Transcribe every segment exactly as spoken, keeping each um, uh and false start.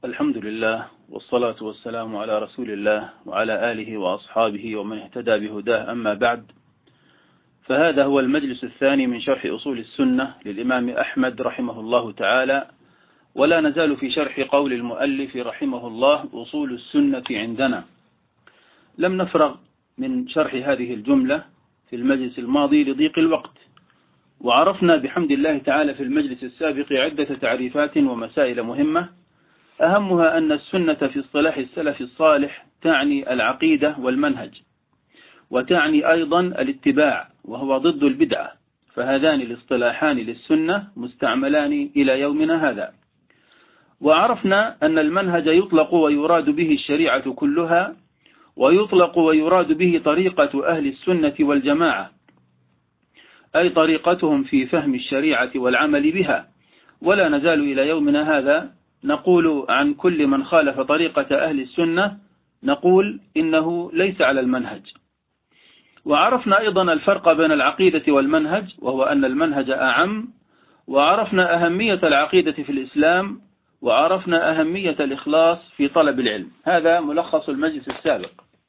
الحمد لله والصلاة والسلام على رسول الله وعلى آله وأصحابه ومن اهتدى بهداه، أما بعد، فهذا هو المجلس الثاني من شرح أصول السنة للإمام أحمد رحمه الله تعالى، ولا نزال في شرح قول المؤلف رحمه الله أصول السنة عندنا. لم نفرغ من شرح هذه الجملة في المجلس الماضي لضيق الوقت، وعرفنا بحمد الله تعالى في المجلس السابق عدة تعريفات ومسائل مهمة، أهمها أن السنة في اصطلاح السلف الصالح تعني العقيدة والمنهج، وتعني أيضا الاتباع وهو ضد البدعة، فهذان الاصطلاحان للسنة مستعملان إلى يومنا هذا. وعرفنا أن المنهج يطلق ويراد به الشريعة كلها، ويطلق ويراد به طريقة أهل السنة والجماعة، أي طريقتهم في فهم الشريعة والعمل بها. ولا نزال إلى يومنا هذا نقول عن كل من خالف طريقة أهل السنة، نقول إنه ليس على المنهج. وعرفنا أيضا الفرق بين العقيدة والمنهج، وهو أن المنهج أعم، وعرفنا أهمية العقيدة في الإسلام، وعرفنا أهمية الإخلاص في طلب العلم. هذا ملخص المجلس السابق.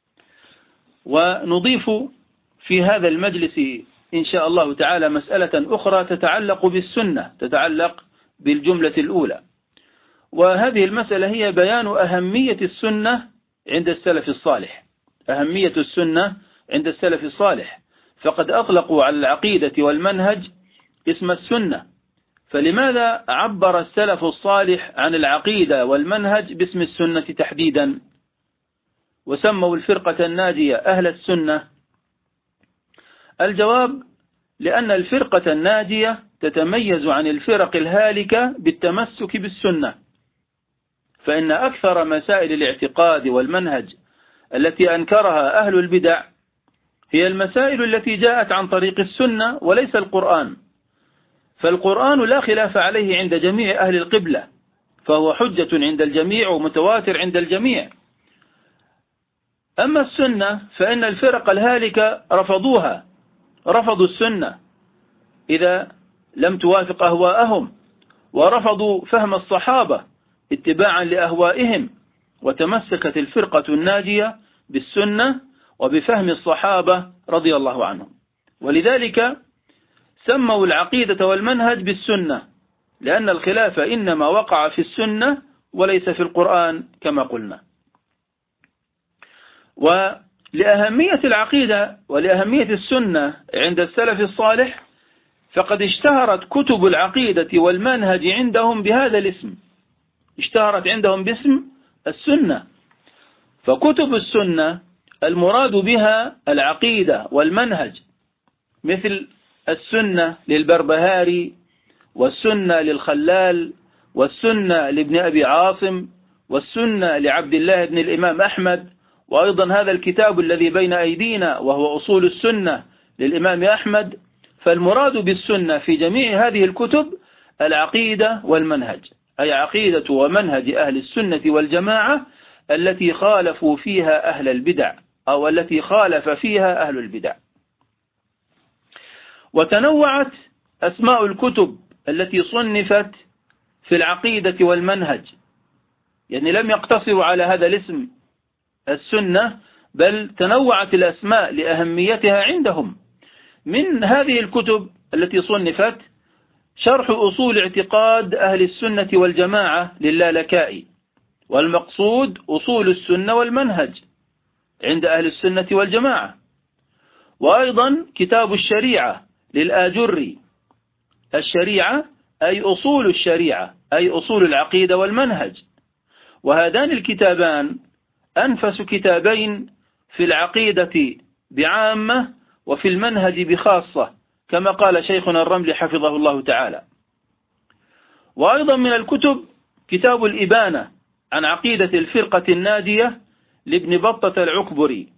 ونضيف في هذا المجلس إن شاء الله تعالى مسألة أخرى تتعلق بالسنة، تتعلق بالجملة الأولى، وهذه المسألة هي بيان أهمية السنة عند السلف الصالح. أهمية السنة عند السلف الصالح، فقد أطلقوا على العقيدة والمنهج اسم السنة، فلماذا عبر السلف الصالح عن العقيدة والمنهج باسم السنة تحديدا، وسموا الفرقة الناجية أهل السنة؟ الجواب: لأن الفرقة الناجية تتميز عن الفرق الهالكة بالتمسك بالسنة، فإن أكثر مسائل الاعتقاد والمنهج التي أنكرها أهل البدع هي المسائل التي جاءت عن طريق السنة وليس القرآن، فالقرآن لا خلاف عليه عند جميع أهل القبلة، فهو حجة عند الجميع ومتواتر عند الجميع. أما السنة فإن الفرق الهالكة رفضوها، رفضوا السنة إذا لم توافق أهواءهم، ورفضوا فهم الصحابة اتباعا لأهوائهم، وتمسكت الفرقة الناجية بالسنة وبفهم الصحابة رضي الله عنهم. ولذلك سموا العقيدة والمنهج بالسنة، لأن الخلاف إنما وقع في السنة وليس في القرآن كما قلنا. ولأهمية العقيدة ولأهمية السنة عند السلف الصالح، فقد اشتهرت كتب العقيدة والمنهج عندهم بهذا الاسم، اشتهرت عندهم باسم السنة. فكتب السنة المراد بها العقيدة والمنهج، مثل السنة للبربهاري، والسنة للخلال، والسنة لابن أبي عاصم، والسنة لعبد الله بن الإمام أحمد، وأيضا هذا الكتاب الذي بين أيدينا وهو أصول السنة للإمام أحمد. فالمراد بالسنة في جميع هذه الكتب العقيدة والمنهج، أي عقيدة ومنهج أهل السنة والجماعة التي خالفوا فيها أهل البدع، أو التي خالف فيها أهل البدع. وتنوعت أسماء الكتب التي صنفت في العقيدة والمنهج، يعني لم يقتصروا على هذا الاسم السنة، بل تنوعت الأسماء لأهميتها عندهم. من هذه الكتب التي صنفت شرح أصول اعتقاد أهل السنة والجماعة للالكائي، والمقصود أصول السنة والمنهج عند أهل السنة والجماعة. وأيضا كتاب الشريعة للآجري، الشريعة أي أصول الشريعة، أي أصول العقيدة والمنهج. وهذان الكتابان أنفس كتابين في العقيدة بعامة وفي المنهج بخاصة، كما قال شيخنا الرملي حفظه الله تعالى. وأيضا من الكتب كتاب الإبانة عن عقيدة الفرقة الناجية لابن بطة العكبري،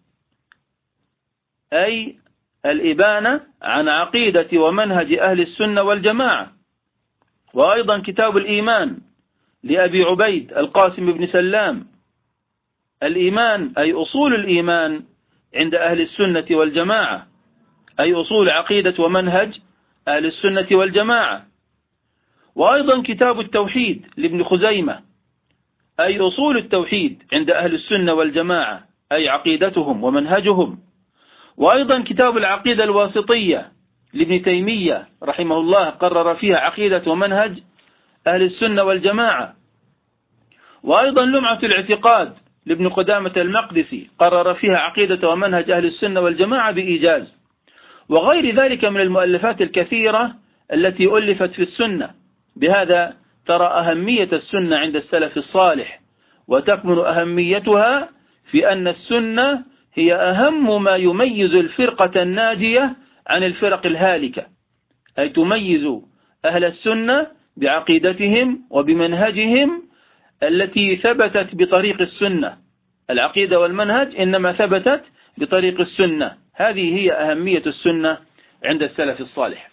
أي الإبانة عن عقيدة ومنهج أهل السنة والجماعة. وأيضا كتاب الإيمان لأبي عبيد القاسم بن سلام، الإيمان أي أصول الإيمان عند أهل السنة والجماعة، أي أصول عقيدة ومنهج أهل السنة والجماعة. وأيضا كتاب التوحيد لابن خزيمة، أي أصول التوحيد عند أهل السنة والجماعة، أي عقيدتهم ومنهجهم. وأيضا كتاب العقيدة الواسطية لابن تيمية رحمه الله قرر فيها عقيدة ومنهج أهل السنة والجماعة. وأيضا لمعة الاعتقاد لابن قدامة المقدسي قرر فيها عقيدة ومنهج أهل السنة والجماعة بإيجاز. وغير ذلك من المؤلفات الكثيرة التي ألفت في السنة. بهذا ترى أهمية السنة عند السلف الصالح، وتكمن أهميتها في أن السنة هي أهم ما يميز الفرقة الناجية عن الفرق الهالكة، أي تميز أهل السنة بعقيدتهم وبمنهجهم التي ثبتت بطريق السنة. العقيدة والمنهج إنما ثبتت بطريق السنة. هذه هي أهمية السنة عند السلف الصالح.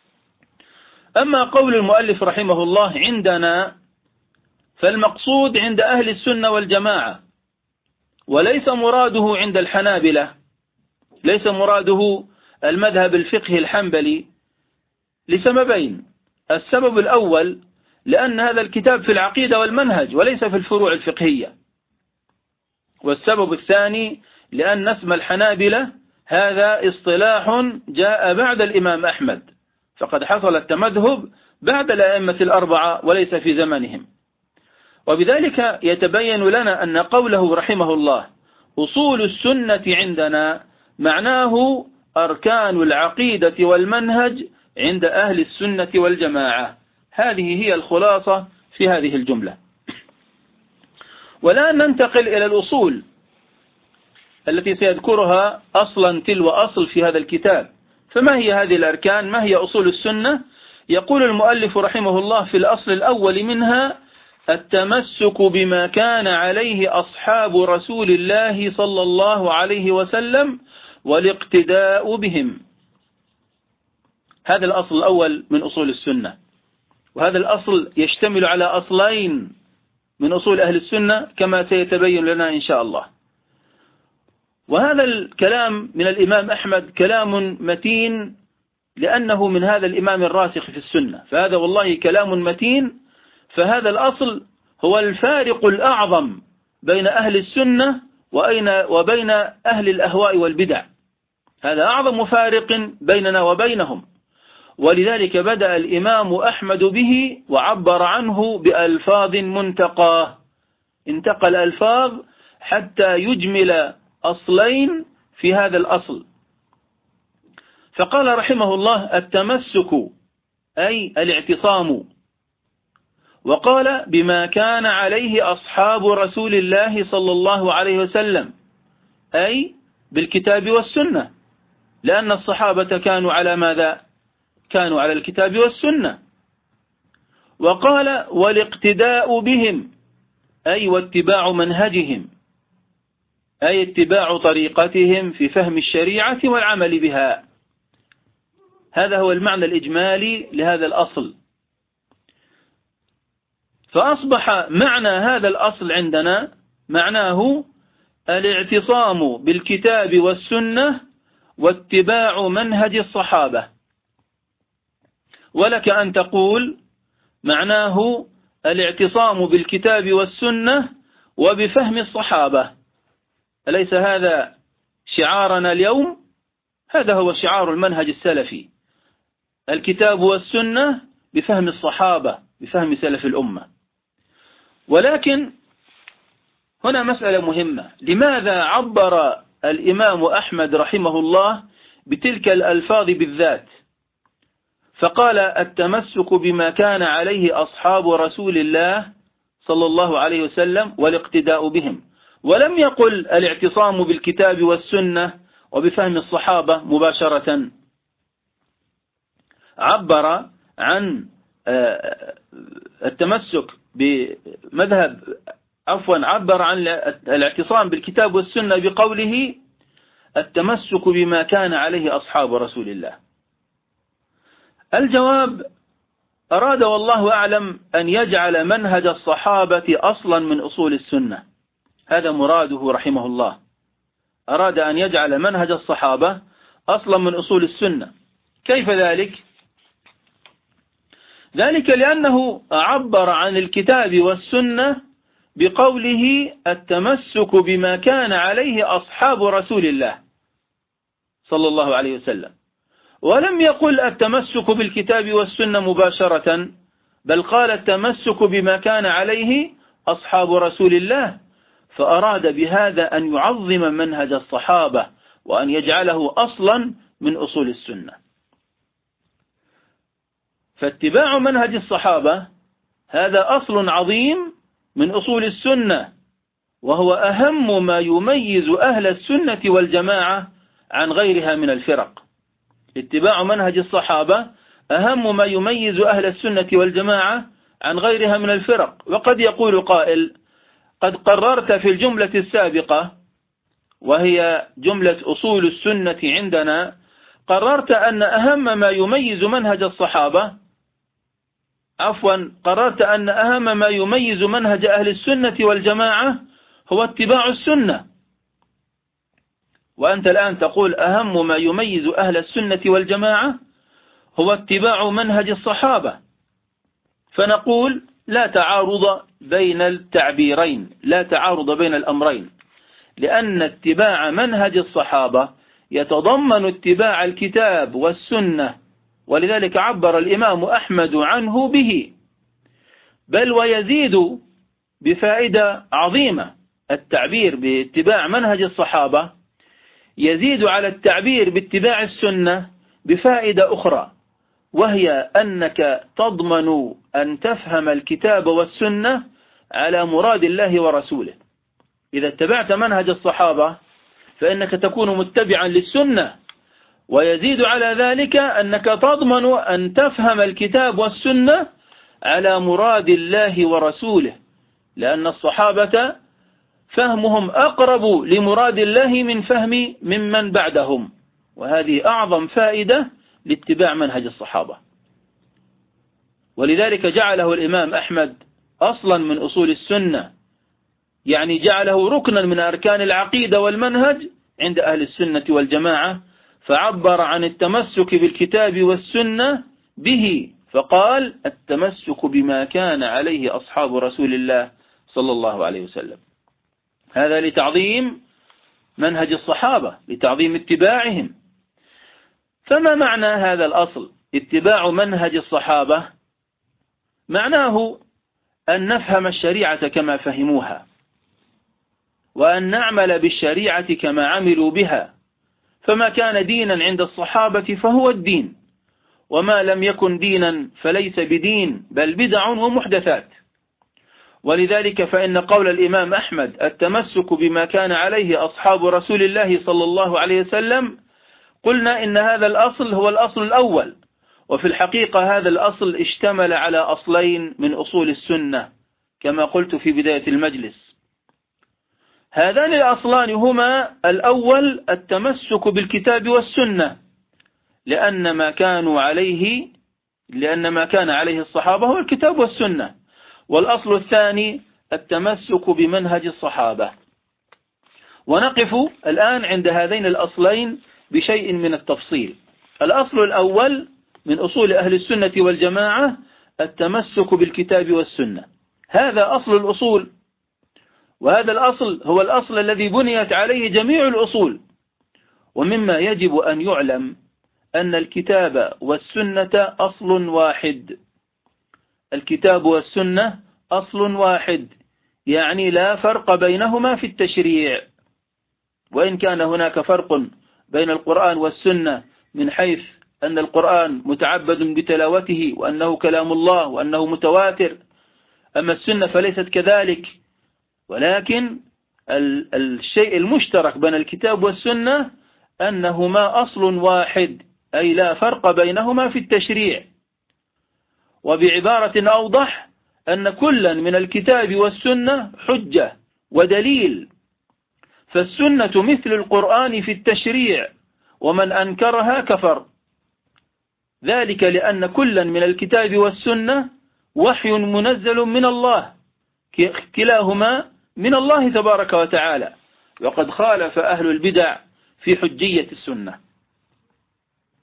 أما قول المؤلف رحمه الله عندنا، فالمقصود عند أهل السنة والجماعة، وليس مراده عند الحنابلة، ليس مراده المذهب الفقهي الحنبلي لسببين. السبب الأول لأن هذا الكتاب في العقيدة والمنهج وليس في الفروع الفقهية. والسبب الثاني لأن اسم الحنابلة هذا اصطلاح جاء بعد الإمام أحمد، فقد حصل التمذهب بعد الأئمة الأربعة وليس في زمنهم. وبذلك يتبين لنا أن قوله رحمه الله أصول السنة عندنا معناه أركان العقيدة والمنهج عند أهل السنة والجماعة. هذه هي الخلاصة في هذه الجملة. والآن ننتقل إلى الأصول التي سيذكرها أصلا تلو أصل في هذا الكتاب. فما هي هذه الأركان؟ ما هي أصول السنة؟ يقول المؤلف رحمه الله في الأصل الأول منها التمسك بما كان عليه أصحاب رسول الله صلى الله عليه وسلم والاقتداء بهم. هذا الأصل الأول من أصول السنة، وهذا الأصل يشتمل على أصلين من أصول أهل السنة كما سيتبين لنا إن شاء الله. وهذا الكلام من الإمام أحمد كلام متين لأنه من هذا الإمام الراسخ في السنة، فهذا والله كلام متين. فهذا الأصل هو الفارق الأعظم بين أهل السنة وبين أهل الأهواء والبدع. هذا أعظم فارق بيننا وبينهم، ولذلك بدأ الإمام أحمد به وعبر عنه بألفاظ منتقاه، انتقل الألفاظ حتى يجمل أصلين في هذا الأصل. فقال رحمه الله التمسك أي الاعتصام، وقال بما كان عليه أصحاب رسول الله صلى الله عليه وسلم أي بالكتاب والسنة، لأن الصحابة كانوا على ماذا؟ كانوا على الكتاب والسنة. وقال والاقتداء بهم أي واتباع منهجهم، أي اتباع طريقتهم في فهم الشريعة والعمل بها. هذا هو المعنى الإجمالي لهذا الأصل. فأصبح معنى هذا الأصل عندنا معناه الاعتصام بالكتاب والسنة واتباع منهج الصحابة. ولك أن تقول معناه الاعتصام بالكتاب والسنة وبفهم الصحابة. أليس هذا شعارنا اليوم؟ هذا هو شعار المنهج السلفي، الكتاب والسنة بفهم الصحابة، بفهم سلف الأمة. ولكن هنا مسألة مهمة، لماذا عبر الإمام أحمد رحمه الله بتلك الألفاظ بالذات؟ فقال التمسك بما كان عليه أصحاب رسول الله صلى الله عليه وسلم والاقتداء بهم، ولم يقل الاعتصام بالكتاب والسنة وبفهم الصحابة مباشرة. عبر عن التمسك بمذهب عفوا عبر عن الاعتصام بالكتاب والسنة بقوله التمسك بما كان عليه أصحاب رسول الله. الجواب أراد والله أعلم أن يجعل منهج الصحابة أصلا من أصول السنة، هذا مراده رحمه الله، أراد أن يجعل منهج الصحابة أصلا من أصول السنة. كيف ذلك؟ ذلك لأنه عبر عن الكتاب والسنة بقوله التمسك بما كان عليه أصحاب رسول الله صلى الله عليه وسلم، ولم يقل التمسك بالكتاب والسنة مباشرة، بل قال التمسك بما كان عليه أصحاب رسول الله، فأراد بهذا أن يعظم منهج الصحابة وأن يجعله أصلا من أصول السنة. فاتباع منهج الصحابة هذا أصل عظيم من أصول السنة، وهو أهم ما يميز أهل السنة والجماعة عن غيرها من الفرق. اتباع منهج الصحابة أهم ما يميز أهل السنة والجماعة عن غيرها من الفرق. وقد يقول قائل: قد قررت في الجملة السابقة، وهي جملة أصول السنة عندنا، قررت أن أهم ما يميز منهج الصحابة عفوا قررت أن أهم ما يميز منهج أهل السنة والجماعة هو اتباع السنة، وأنت الآن تقول أهم ما يميز أهل السنة والجماعة هو اتباع منهج الصحابة. فنقول لا تعارض بين التعبيرين، لا تعارض بين الأمرين، لأن اتباع منهج الصحابة يتضمن اتباع الكتاب والسنة، ولذلك عبر الإمام أحمد عنه به، بل ويزيد بفائدة عظيمة. التعبير باتباع منهج الصحابة يزيد على التعبير باتباع السنة بفائدة أخرى، وهي أنك تضمن أن تفهم الكتاب والسنة على مراد الله ورسوله. إذا اتبعت منهج الصحابة فإنك تكون متبعا للسنة، ويزيد على ذلك أنك تضمن أن تفهم الكتاب والسنة على مراد الله ورسوله، لأن الصحابة فهمهم أقرب لمراد الله من فهم ممن بعدهم، وهذه أعظم فائدة لاتباع منهج الصحابة. ولذلك جعله الإمام أحمد أصلا من أصول السنة، يعني جعله ركنا من أركان العقيدة والمنهج عند أهل السنة والجماعة، فعبر عن التمسك بالكتاب والسنة به، فقال التمسك بما كان عليه أصحاب رسول الله صلى الله عليه وسلم. هذا لتعظيم منهج الصحابة، لتعظيم اتباعهم. فما معنى هذا الأصل اتباع منهج الصحابة؟ معناه أن نفهم الشريعة كما فهموها، وأن نعمل بالشريعة كما عملوا بها، فما كان دينا عند الصحابة فهو الدين، وما لم يكن دينا فليس بدين بل بدع ومحدثات. ولذلك فإن قول الإمام أحمد التمسك بما كان عليه أصحاب رسول الله صلى الله عليه وسلم، قلنا إن هذا الأصل هو الأصل الأول، وفي الحقيقة هذا الأصل اشتمل على أصلين من أصول السنة كما قلت في بداية المجلس. هذان الأصلان هما: الأول التمسك بالكتاب والسنة، لأن ما كانوا عليه لأن ما كان عليه الصحابة هو الكتاب والسنة. والأصل الثاني التمسك بمنهج الصحابة. ونقف الآن عند هذين الأصلين بشيء من التفصيل. الأصل الأول من أصول أهل السنة والجماعة التمسك بالكتاب والسنة، هذا أصل الأصول، وهذا الأصل هو الأصل الذي بنيت عليه جميع الأصول. ومما يجب أن يعلم أن الكتاب والسنة أصل واحد، الكتاب والسنة أصل واحد، يعني لا فرق بينهما في التشريع. وإن كان هناك فرق بين القرآن والسنة من حيث أن القرآن متعبد بتلاوته وأنه كلام الله وأنه متواتر، أما السنة فليست كذلك، ولكن الشيء المشترك بين الكتاب والسنة أنهما أصل واحد، أي لا فرق بينهما في التشريع. وبعبارة أوضح أن كلا من الكتاب والسنة حجة ودليل، فالسنة مثل القرآن في التشريع، ومن أنكرها كفر، ذلك لأن كلا من الكتاب والسنة وحي منزل من الله، كلاهما من الله تبارك وتعالى، وقد خالف أهل البدع في حجية السنة.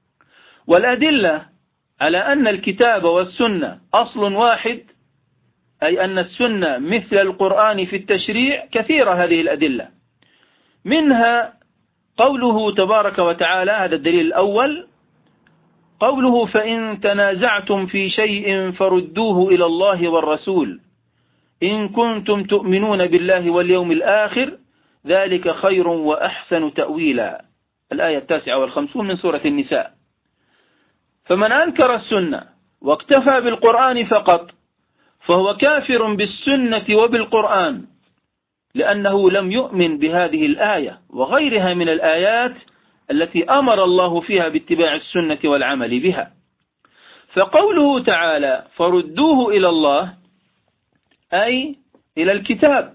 والأدلة على أن الكتاب والسنة أصل واحد أي أن السنة مثل القرآن في التشريع كثيرة هذه الأدلة، منها قوله تبارك وتعالى، هذا الدليل الأول، قوله فإن تنازعتم في شيء فردوه إلى الله والرسول إن كنتم تؤمنون بالله واليوم الآخر ذلك خير وأحسن تأويلا، الآية التاسعة والخمسون من سورة النساء. فمن أنكر السنة واكتفى بالقرآن فقط فهو كافر بالسنة وبالقرآن، لأنه لم يؤمن بهذه الآية وغيرها من الآيات التي أمر الله فيها باتباع السنة والعمل بها. فقوله تعالى فردوه إلى الله أي إلى الكتاب،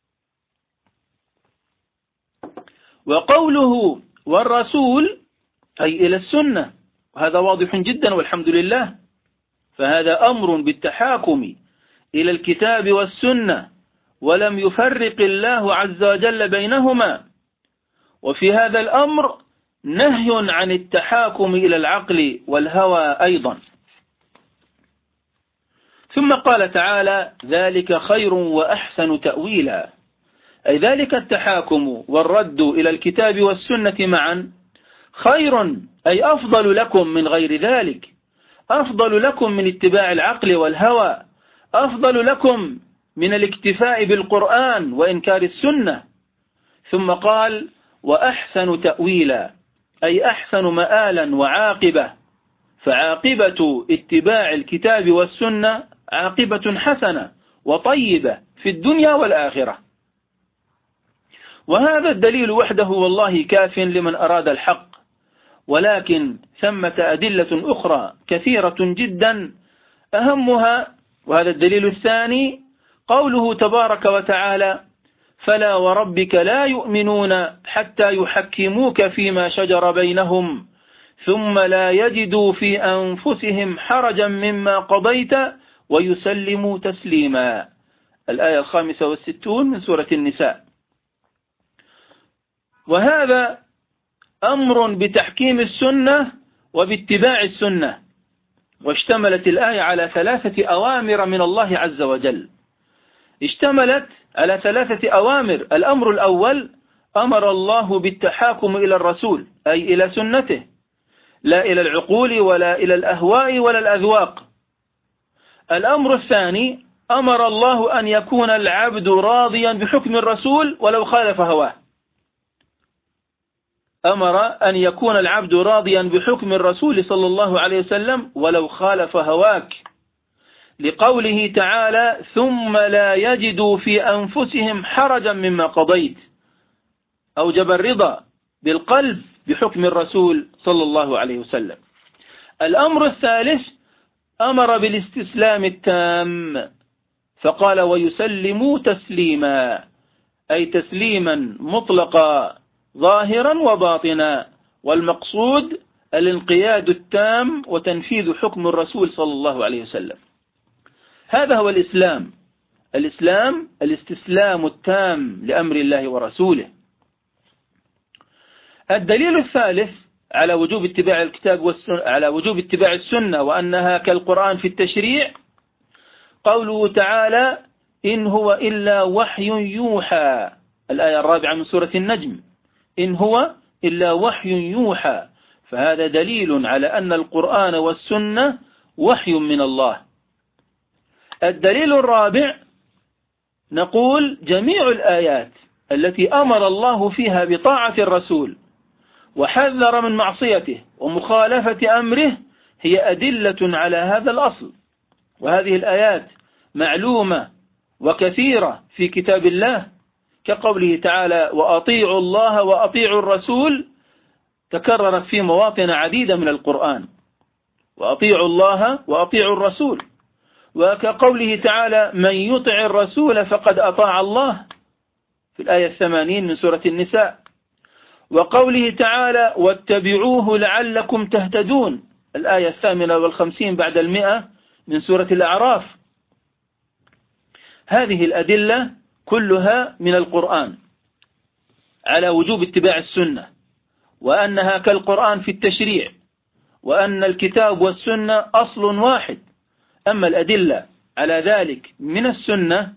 وقوله والرسول أي إلى السنة، وهذا واضح جدا والحمد لله. فهذا أمر بالتحاكم إلى الكتاب والسنة، ولم يفرق الله عز وجل بينهما. وفي هذا الأمر نهي عن التحاكم إلى العقل والهوى أيضا. ثم قال تعالى ذلك خير وأحسن تأويلا، أي ذلك التحاكم والرد إلى الكتاب والسنة معا خير، أي أفضل لكم من غير ذلك، أفضل لكم من اتباع العقل والهوى، أفضل لكم من الاكتفاء بالقرآن وإنكار السنة. ثم قال وأحسن تأويلا، أي أحسن مآلا وعاقبة، فعاقبة اتباع الكتاب والسنة عاقبة حسنة وطيبة في الدنيا والآخرة. وهذا الدليل وحده والله كاف لمن أراد الحق، ولكن ثمة أدلة أخرى كثيرة جدا، أهمها وهذا الدليل الثاني قوله تبارك وتعالى فلا وربك لا يؤمنون حتى يحكموك فيما شجر بينهم ثم لا يجدوا في أنفسهم حرجا مما قضيت ويسلموا تسليما، الآية الخامسة والستون من سورة النساء. وهذا أمر بتحكيم السنة وباتباع السنة، واشتملت الآية على ثلاثة أوامر من الله عز وجل، اشتملت على ثلاثة أوامر. الأمر الأول أمر الله بالتحاكم إلى الرسول أي إلى سنته، لا إلى العقول ولا إلى الأهواء ولا الأذواق. الأمر الثاني أمر الله أن يكون العبد راضيا بحكم الرسول ولو خالف هواه، أمر أن يكون العبد راضيا بحكم الرسول صلى الله عليه وسلم ولو خالف هواك، لقوله تعالى ثم لا يجدوا في أنفسهم حرجا مما قضيت، أوجب الرضا بالقلب بحكم الرسول صلى الله عليه وسلم. الأمر الثالث أمر بالاستسلام التام، فقال ويسلموا تسليما، أي تسليما مطلقا ظاهرا وباطنا، والمقصود الانقياد التام وتنفيذ حكم الرسول صلى الله عليه وسلم. هذا هو الإسلام، الإسلام الاستسلام التام لأمر الله ورسوله. الدليل الثالث على وجوب اتباع الكتاب والسنة، على وجوب اتباع السنة وأنها كالقرآن في التشريع، قوله تعالى إن هو إلا وحي يوحى، الآية الرابعة من سورة النجم، إن هو إلا وحي يوحى، فهذا دليل على أن القرآن والسنة وحي من الله. الدليل الرابع نقول جميع الآيات التي أمر الله فيها بطاعة الرسول وحذر من معصيته ومخالفة أمره هي أدلة على هذا الأصل، وهذه الآيات معلومة وكثيرة في كتاب الله، كقوله تعالى وأطيعوا الله وأطيعوا الرسول، تكررت في مواطن عديدة من القرآن، وأطيعوا الله وأطيعوا الرسول. وكقوله تعالى من يطع الرسول فقد أطاع الله في الآية الثمانين من سورة النساء. وقوله تعالى واتبعوه لعلكم تهتدون، الآية الثامنة والخمسين بعد المئة من سورة الأعراف. هذه الأدلة كلها من القرآن على وجوب اتباع السنة، وأنها كالقرآن في التشريع، وأن الكتاب والسنة أصل واحد. أما الأدلة على ذلك من السنة،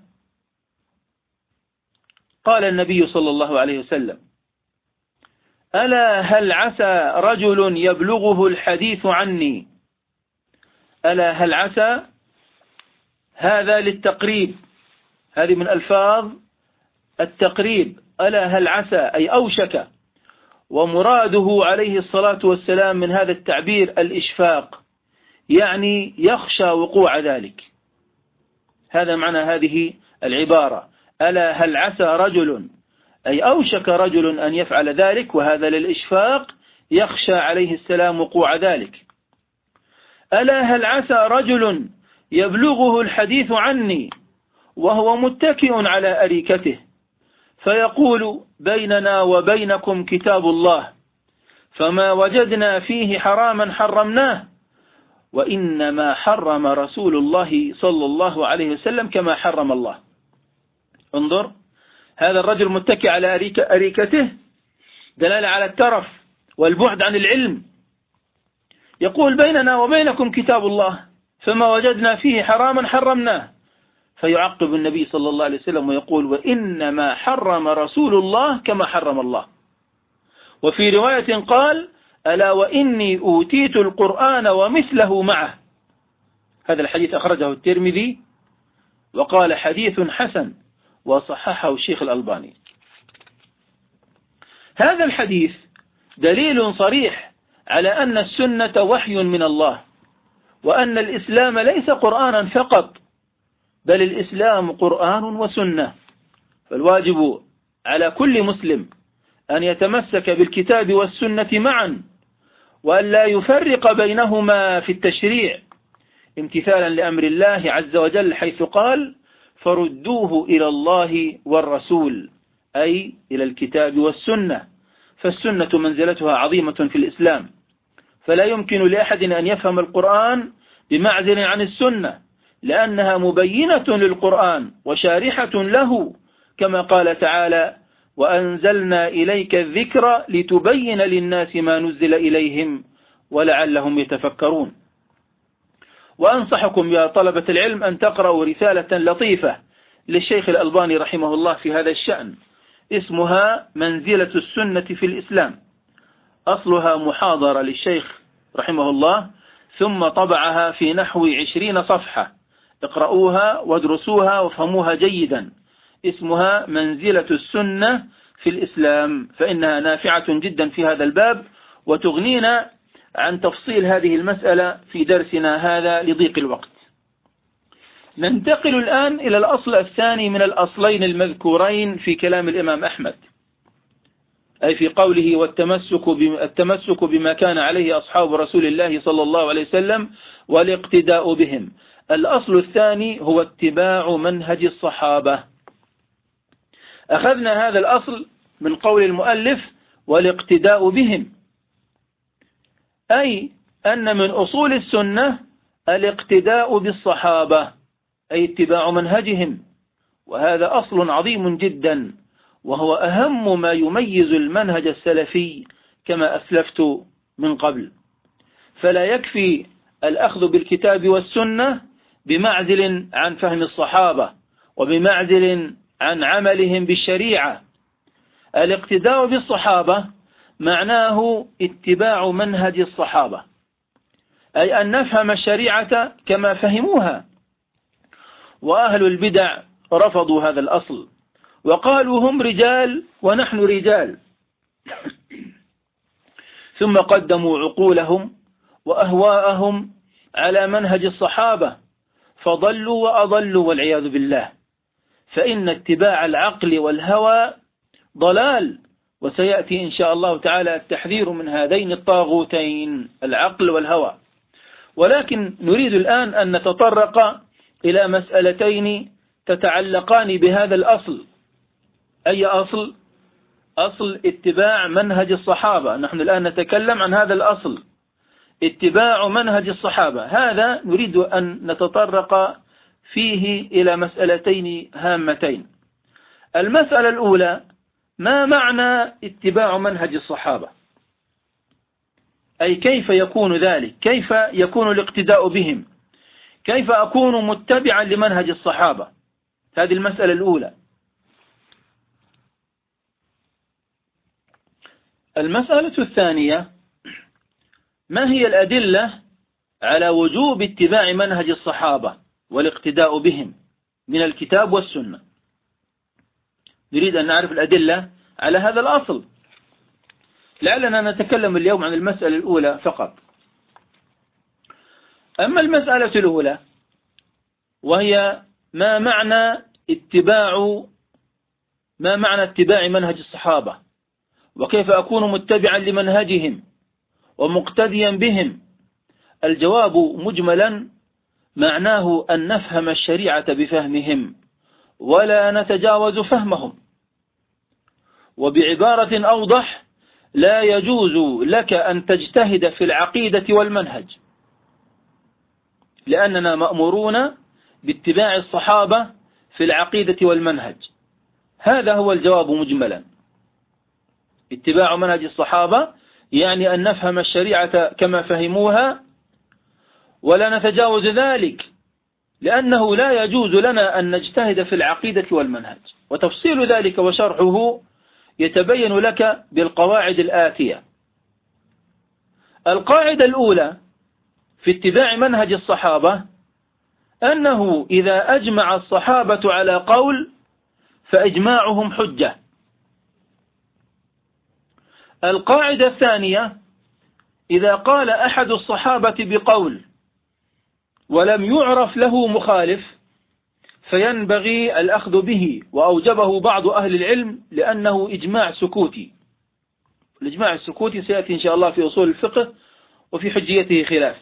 قال النبي صلى الله عليه وسلم: ألا هل عسى رجل يبلغه الحديث عني. ألا هل عسى، هذا للتقريب، هذه من ألفاظ التقريب. ألا هل عسى أي أوشك، ومراده عليه الصلاة والسلام من هذا التعبير الإشفاق، يعني يخشى وقوع ذلك. هذا معنى هذه العبارة: ألا هل عسى رجل، أي أوشك رجل أن يفعل ذلك، وهذا للإشفاق، يخشى عليه السلام وقوع ذلك. ألا هل عسى رجل يبلغه الحديث عني وهو متكئ على أريكته فيقول: بيننا وبينكم كتاب الله، فما وجدنا فيه حراما حرمناه، وإنما حرم رسول الله صلى الله عليه وسلم كما حرم الله. انظر، هذا الرجل متكئ على أريكته، دلالة على الترف والبعد عن العلم، يقول: بيننا وبينكم كتاب الله، فما وجدنا فيه حراما حرمناه. فيعقب النبي صلى الله عليه وسلم ويقول: وإنما حرم رسول الله كما حرم الله. وفي رواية قال: ألا وإني أوتيت القرآن ومثله معه. هذا الحديث أخرجه الترمذي وقال: حديث حسن، وصححه الشيخ الألباني. هذا الحديث دليل صريح على أن السنة وحي من الله، وأن الإسلام ليس قرآنا فقط، بل الإسلام قرآن وسنة. فالواجب على كل مسلم أن يتمسك بالكتاب والسنة معا، وأن لا يفرق بينهما في التشريع، امتثالا لأمر الله عز وجل، حيث قال: فردوه إلى الله والرسول، أي إلى الكتاب والسنة. فالسنة منزلتها عظيمة في الإسلام، فلا يمكن لأحد أن يفهم القرآن بمعزل عن السنة، لأنها مبينة للقرآن وشارحة له، كما قال تعالى: وأنزلنا إليك الذكر لتبين للناس ما نزل إليهم ولعلهم يتفكرون. وأنصحكم يا طلبة العلم أن تقرأوا رسالة لطيفة للشيخ الألباني رحمه الله في هذا الشأن، اسمها منزلة السنة في الإسلام. أصلها محاضرة للشيخ رحمه الله، ثم طبعها في نحو عشرين صفحة. اقرأوها وادرسوها وافهموها جيدا. اسمها منزلة السنة في الإسلام، فإنها نافعة جدا في هذا الباب، وتغنينا عن تفصيل هذه المسألة في درسنا هذا لضيق الوقت. ننتقل الآن إلى الأصل الثاني من الأصلين المذكورين في كلام الإمام أحمد، أي في قوله: والتمسك التمسك بما كان عليه أصحاب رسول الله صلى الله عليه وسلم والاقتداء بهم. الأصل الثاني هو اتباع منهج الصحابة. أخذنا هذا الأصل من قول المؤلف: والاقتداء بهم، أي أن من أصول السنة الاقتداء بالصحابة، أي اتباع منهجهم. وهذا أصل عظيم جدا، وهو أهم ما يميز المنهج السلفي كما أسلفت من قبل. فلا يكفي الأخذ بالكتاب والسنة بمعزل عن فهم الصحابة وبمعزل عن عملهم بالشريعة. الاقتداء بالصحابة معناه اتباع منهج الصحابة، أي أن نفهم الشريعة كما فهموها. وأهل البدع رفضوا هذا الأصل، وقالوا: هم رجال ونحن رجال، ثم قدموا عقولهم وأهواءهم على منهج الصحابة، فضلوا وأضلوا والعياذ بالله. فإن اتباع العقل والهوى ضلال، وسيأتي إن شاء الله تعالى التحذير من هذين الطاغوتين، العقل والهوى. ولكن نريد الآن أن نتطرق إلى مسألتين تتعلقان بهذا الأصل. أي أصل؟ أصل اتباع منهج الصحابة. نحن الآن نتكلم عن هذا الأصل، اتباع منهج الصحابة. هذا نريد أن نتطرق فيه إلى مسألتين هامتين. المسألة الأولى: ما معنى اتباع منهج الصحابة؟ أي كيف يكون ذلك؟ كيف يكون الاقتداء بهم؟ كيف أكون متبعا لمنهج الصحابة؟ هذه المسألة الأولى. المسألة الثانية: ما هي الأدلة على وجوب اتباع منهج الصحابة والاقتداء بهم من الكتاب والسنة؟ نريد أن نعرف الأدلة على هذا الأصل. لعلنا نتكلم اليوم عن المسألة الأولى فقط. أما المسألة الأولى وهي ما معنى اتباع ما معنى اتباع منهج الصحابة، وكيف أكون متبعا لمنهجهم ومقتديا بهم؟ الجواب مجملا معناه أن نفهم الشريعة بفهمهم ولا نتجاوز فهمهم. وبعبارة أوضح: لا يجوز لك أن تجتهد في العقيدة والمنهج، لأننا مأمورون باتباع الصحابة في العقيدة والمنهج. هذا هو الجواب مجملا. اتباع منهج الصحابة يعني أن نفهم الشريعة كما فهموها ولا نتجاوز ذلك، لأنه لا يجوز لنا أن نجتهد في العقيدة والمنهج. وتفصيل ذلك وشرحه يتبين لك بالقواعد الآتية. القاعدة الأولى في اتباع منهج الصحابة أنه إذا أجمع الصحابة على قول فإجماعهم حجة. القاعدة الثانية: إذا قال أحد الصحابة بقول ولم يعرف له مخالف فينبغي الأخذ به، وأوجبه بعض أهل العلم لأنه إجماع سكوتي. الإجماع السكوتي سيأتي إن شاء الله في أصول الفقه وفي حجيته خلاف.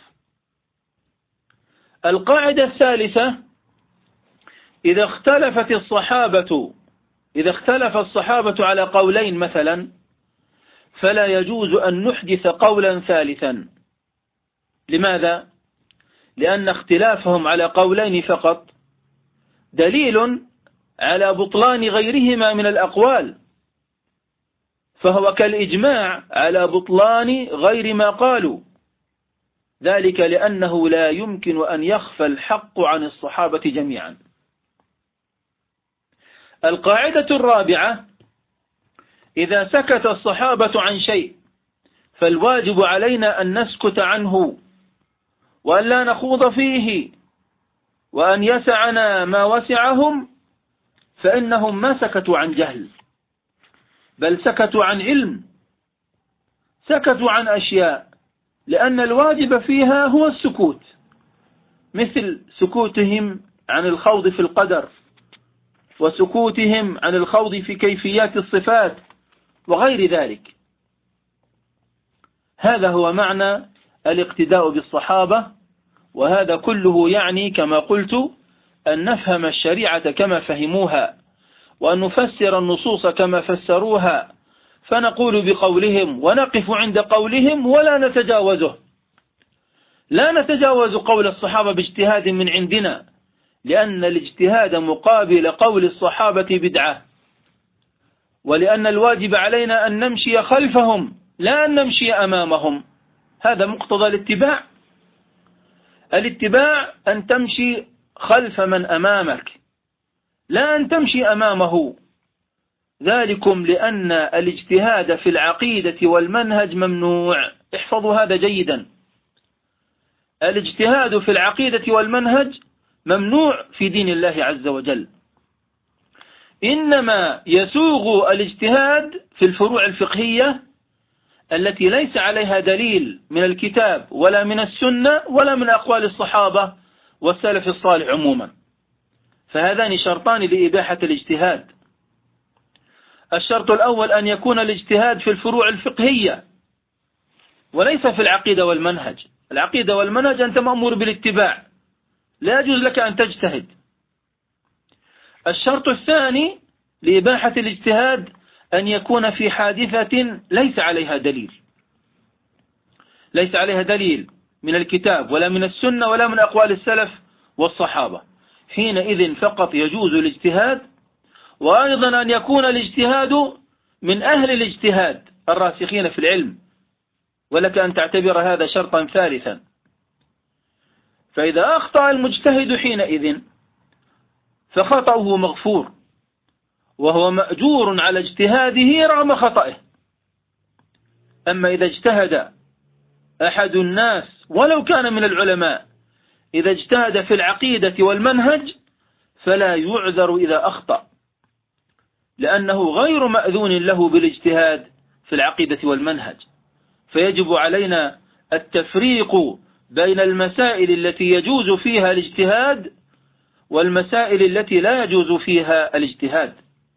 القاعدة الثالثة: إذا اختلفت الصحابة إذا اختلف الصحابة على قولين مثلا فلا يجوز أن نحدث قولا ثالثا. لماذا؟ لأن اختلافهم على قولين فقط دليل على بطلان غيرهما من الأقوال، فهو كالإجماع على بطلان غير ما قالوا، ذلك لأنه لا يمكن أن يخفى الحق عن الصحابة جميعا. القاعدة الرابعة: إذا سكت الصحابة عن شيء فالواجب علينا أن نسكت عنه وأن لا نخوض فيه، وأن يسعنا ما وسعهم، فإنهم ما سكتوا عن جهل بل سكتوا عن علم، سكتوا عن أشياء لأن الواجب فيها هو السكوت، مثل سكوتهم عن الخوض في القدر، وسكوتهم عن الخوض في كيفيات الصفات وغير ذلك. هذا هو معنى الاقتداء بالصحابة، وهذا كله يعني كما قلت أن نفهم الشريعة كما فهموها، وأن نفسر النصوص كما فسروها، فنقول بقولهم ونقف عند قولهم ولا نتجاوزه. لا نتجاوز قول الصحابة باجتهاد من عندنا، لأن الاجتهاد مقابل قول الصحابة بدعة، ولأن الواجب علينا أن نمشي خلفهم لا أن نمشي أمامهم. هذا مقتضى الاتباع. الاتباع أن تمشي خلف من أمامك لا أن تمشي أمامه. ذلكم لأن الاجتهاد في العقيدة والمنهج ممنوع. احفظوا هذا جيدا. الاجتهاد في العقيدة والمنهج ممنوع في دين الله عز وجل. إنما يسوغ الاجتهاد في الفروع الفقهية التي ليس عليها دليل من الكتاب ولا من السنة ولا من أقوال الصحابة والسلف الصالح عموما. فهذان شرطان لإباحة الاجتهاد. الشرط الأول أن يكون الاجتهاد في الفروع الفقهية وليس في العقيدة والمنهج. العقيدة والمنهج أنت مأمور بالاتباع، لا يجوز لك أن تجتهد. الشرط الثاني لإباحة الاجتهاد أن يكون في حادثة ليس عليها دليل ليس عليها دليل من الكتاب ولا من السنة ولا من أقوال السلف والصحابة. حينئذ فقط يجوز الاجتهاد، وأيضا أن يكون الاجتهاد من أهل الاجتهاد الراسخين في العلم، ولك أن تعتبر هذا شرطا ثالثا. فإذا أخطأ المجتهد حينئذ فخطأه مغفور، وهو مأجور على اجتهاده رغم خطئه. أما إذا اجتهد أحد الناس ولو كان من العلماء، إذا اجتهد في العقيدة والمنهج فلا يعذر إذا أخطأ، لأنه غير مأذون له بالاجتهاد في العقيدة والمنهج. فيجب علينا التفريق بين المسائل التي يجوز فيها الاجتهاد والمسائل التي لا يجوز فيها الاجتهاد.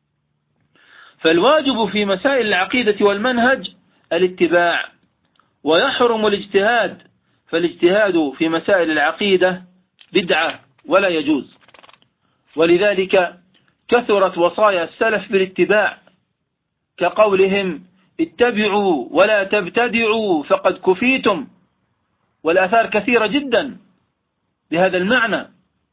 فالواجب في مسائل العقيدة والمنهج الاتباع، ويحرم الاجتهاد، فالاجتهاد في مسائل العقيدة بدعة ولا يجوز. ولذلك كثرت وصايا السلف بالاتباع، كقولهم اتبعوا ولا تبتدعوا فقد كفيتم، والآثار كثيرة جدا بهذا المعنى،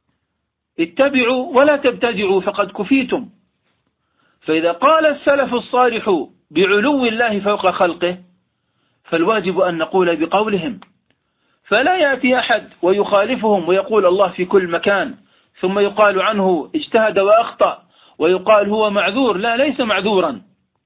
اتبعوا ولا تبتدعوا فقد كفيتم. فإذا قال السلف الصالح بعلو الله فوق خلقه فالواجب أن نقول بقولهم، فلا يأتي أحد ويخالفهم ويقول الله في كل مكان ثم يقال عنه اجتهد وأخطأ ويقال هو معذور. لا، ليس معذورا،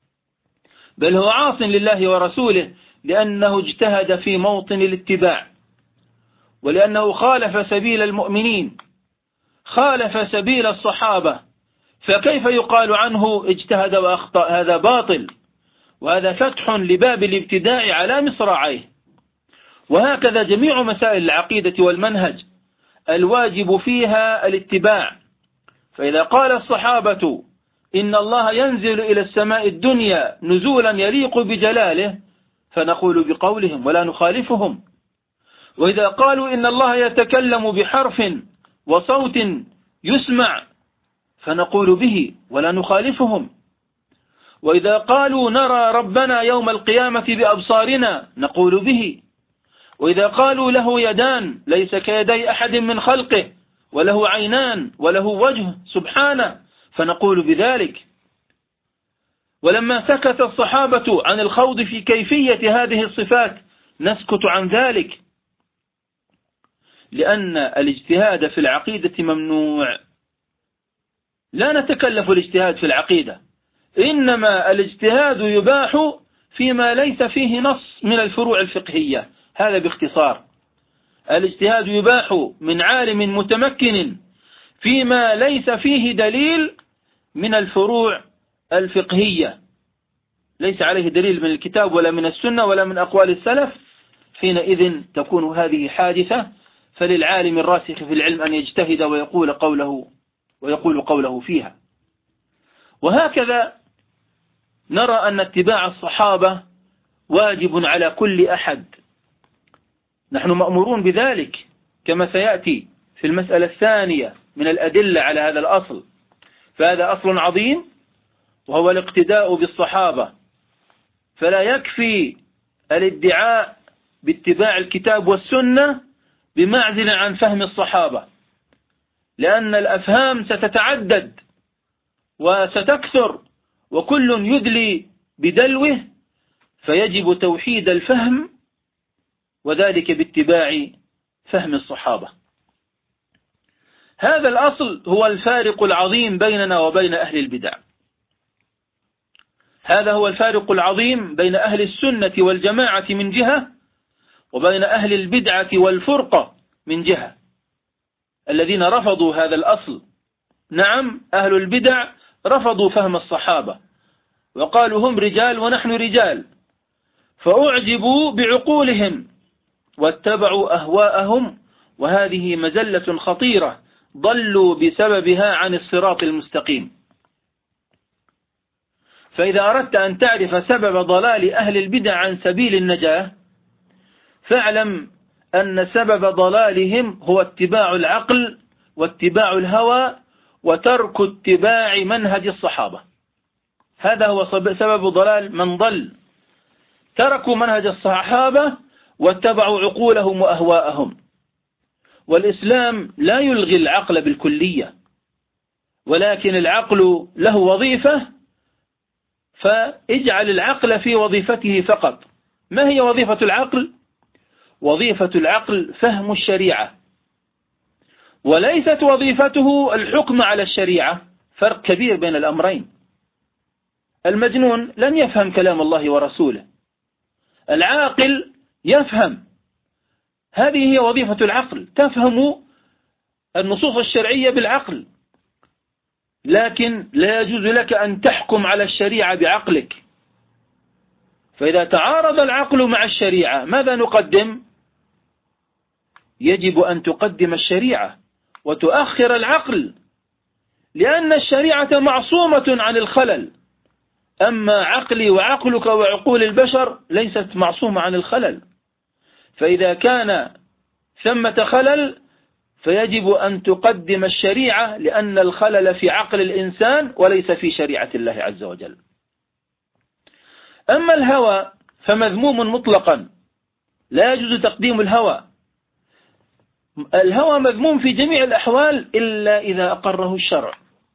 بل هو عاص لله ورسوله، لأنه اجتهد في موطن الاتباع، ولأنه خالف سبيل المؤمنين، خالف سبيل الصحابة، فكيف يقال عنه اجتهد وأخطأ؟ هذا باطل، وهذا فتح لباب الابتداع على مصراعيه. وهكذا جميع مسائل العقيدة والمنهج الواجب فيها الاتباع. فإذا قال الصحابة إن الله ينزل إلى السماء الدنيا نزولا يليق بجلاله فنقول بقولهم ولا نخالفهم. وإذا قالوا إن الله يتكلم بحرف وصوت يسمع فنقول به ولا نخالفهم. وإذا قالوا نرى ربنا يوم القيامة بأبصارنا نقول به. وإذا قالوا له يدان ليس كيدي أحد من خلقه، وله عينان وله وجه سبحانه، فنقول بذلك. ولما سكت الصحابة عن الخوض في كيفية هذه الصفات نسكت عن ذلك، لأن الاجتهاد في العقيدة ممنوع. لا نتكلف الاجتهاد في العقيدة، إنما الاجتهاد يباح فيما ليس فيه نص من الفروع الفقهية. هذا باختصار، الاجتهاد يباح من عالم متمكن فيما ليس فيه دليل من الفروع الفقهية، ليس عليه دليل من الكتاب ولا من السنة ولا من أقوال السلف، حينئذ تكون هذه حادثة، فللعالم الراسخ في العلم أن يجتهد ويقول قوله ويقول قوله فيها. وهكذا نرى أن اتباع الصحابة واجب على كل أحد، نحن مأمورون بذلك كما سيأتي في المسألة الثانية من الأدلة على هذا الأصل. فهذا أصل عظيم وهو الاقتداء بالصحابة، فلا يكفي الادعاء باتباع الكتاب والسنة بمعزل عن فهم الصحابة، لأن الأفهام ستتعدد وستكثر وكل يدلي بدلوه، فيجب توحيد الفهم وذلك باتباع فهم الصحابة. هذا الأصل هو الفارق العظيم بيننا وبين أهل البدع، هذا هو الفارق العظيم بين أهل السنة والجماعة من جهة، وبين أهل البدعة والفرقة من جهة، الذين رفضوا هذا الأصل. نعم، أهل البدع رفضوا فهم الصحابة وقالوا هم رجال ونحن رجال، فأعجبوا بعقولهم واتبعوا أهواءهم، وهذه مزلة خطيرة ضلوا بسببها عن الصراط المستقيم. فإذا أردت أن تعرف سبب ضلال أهل البدع عن سبيل النجاة فاعلم أن سبب ضلالهم هو اتباع العقل واتباع الهوى وترك اتباع منهج الصحابة. هذا هو سبب ضلال من ضل، تركوا منهج الصحابة واتبعوا عقولهم وأهواءهم. والإسلام لا يلغي العقل بالكلية، ولكن العقل له وظيفة، فاجعل العقل في وظيفته فقط. ما هي وظيفة العقل؟ وظيفة العقل فهم الشريعة، وليست وظيفته الحكم على الشريعة. فرق كبير بين الأمرين. المجنون لن يفهم كلام الله ورسوله، العاقل يفهم. هذه هي وظيفة العقل، تفهم النصوص الشرعية بالعقل، لكن لا يجوز لك أن تحكم على الشريعة بعقلك. فإذا تعارض العقل مع الشريعة ماذا نقدم؟ يجب أن تقدم الشريعة وتؤخر العقل، لأن الشريعة معصومة عن الخلل، أما عقلي وعقلك وعقول البشر ليست معصومة عن الخلل. فإذا كان ثمة خلل فيجب أن تقدم الشريعة، لأن الخلل في عقل الإنسان وليس في شريعة الله عز وجل. أما الهوى فمذموم مطلقا، لا يجوز تقديم الهوى. الهوى مذموم في جميع الأحوال إلا إذا أقره الشرع.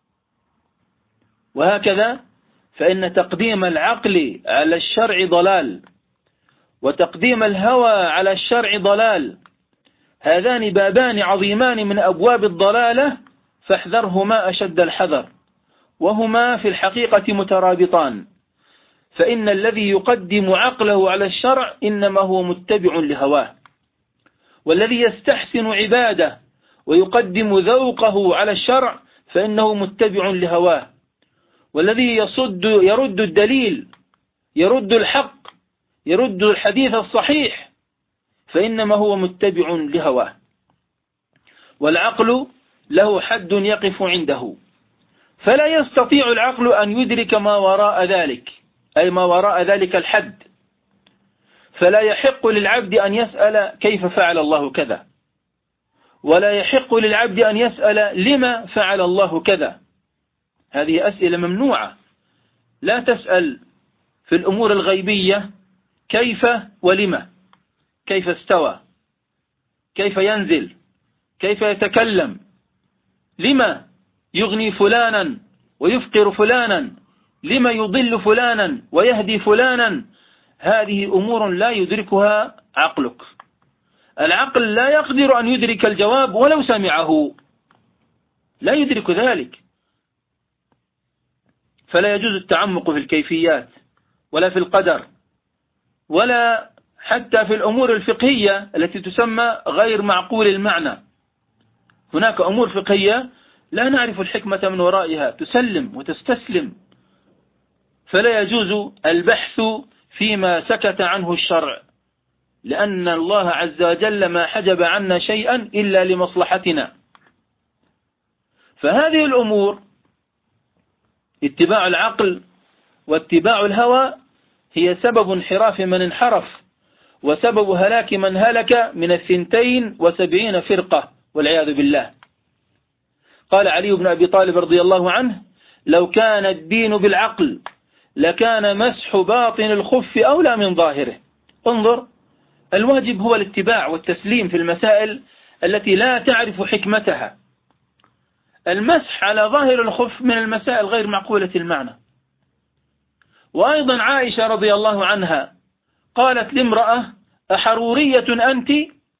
وهكذا فإن تقديم العقل على الشرع ضلال، وتقديم الهوى على الشرع ضلال. هذان بابان عظيمان من أبواب الضلالة، فاحذرهما أشد الحذر، وهما في الحقيقة مترابطان. فإن الذي يقدم عقله على الشرع إنما هو متبع لهواه، والذي يستحسن عباده ويقدم ذوقه على الشرع فإنه متبع لهواه، والذي يصد يرد الدليل، يرد الحق، يرد الحديث الصحيح، فإنما هو متبع لهواه. والعقل له حد يقف عنده، فلا يستطيع العقل أن يدرك ما وراء ذلك، أي ما وراء ذلك الحد. فلا يحق للعبد أن يسأل كيف فعل الله كذا، ولا يحق للعبد أن يسأل لما فعل الله كذا. هذه أسئلة ممنوعة. لا تسأل في الأمور الغيبية كيف ولما، كيف استوى، كيف ينزل، كيف يتكلم، لما يغني فلانا ويفقر فلانا، لما يضل فلانا ويهدي فلانا. هذه أمور لا يدركها عقلك. العقل لا يقدر أن يدرك الجواب ولو سمعه، لا يدرك ذلك. فلا يجوز التعمق في الكيفيات، ولا في القدر، ولا حتى في الأمور الفقهية التي تسمى غير معقول المعنى. هناك أمور فقهية لا نعرف الحكمة من ورائها، تسلم وتستسلم. فلا يجوز البحث فيما سكت عنه الشرع، لأن الله عز وجل ما حجب عنا شيئا إلا لمصلحتنا. فهذه الأمور اتباع العقل واتباع الهوى هي سبب انحراف من انحرف، وسبب هلاك من هلك من الثنتين وسبعين فرقة والعياذ بالله. قال علي بن أبي طالب رضي الله عنه: لو كان الدين بالعقل لكان مسح باطن الخف أولى من ظاهره. انظر، الواجب هو الاتباع والتسليم في المسائل التي لا تعرف حكمتها. المسح على ظاهر الخف من المسائل غير معقولة المعنى. وأيضا عائشة رضي الله عنها قالت لامرأة: أحرورية أنت؟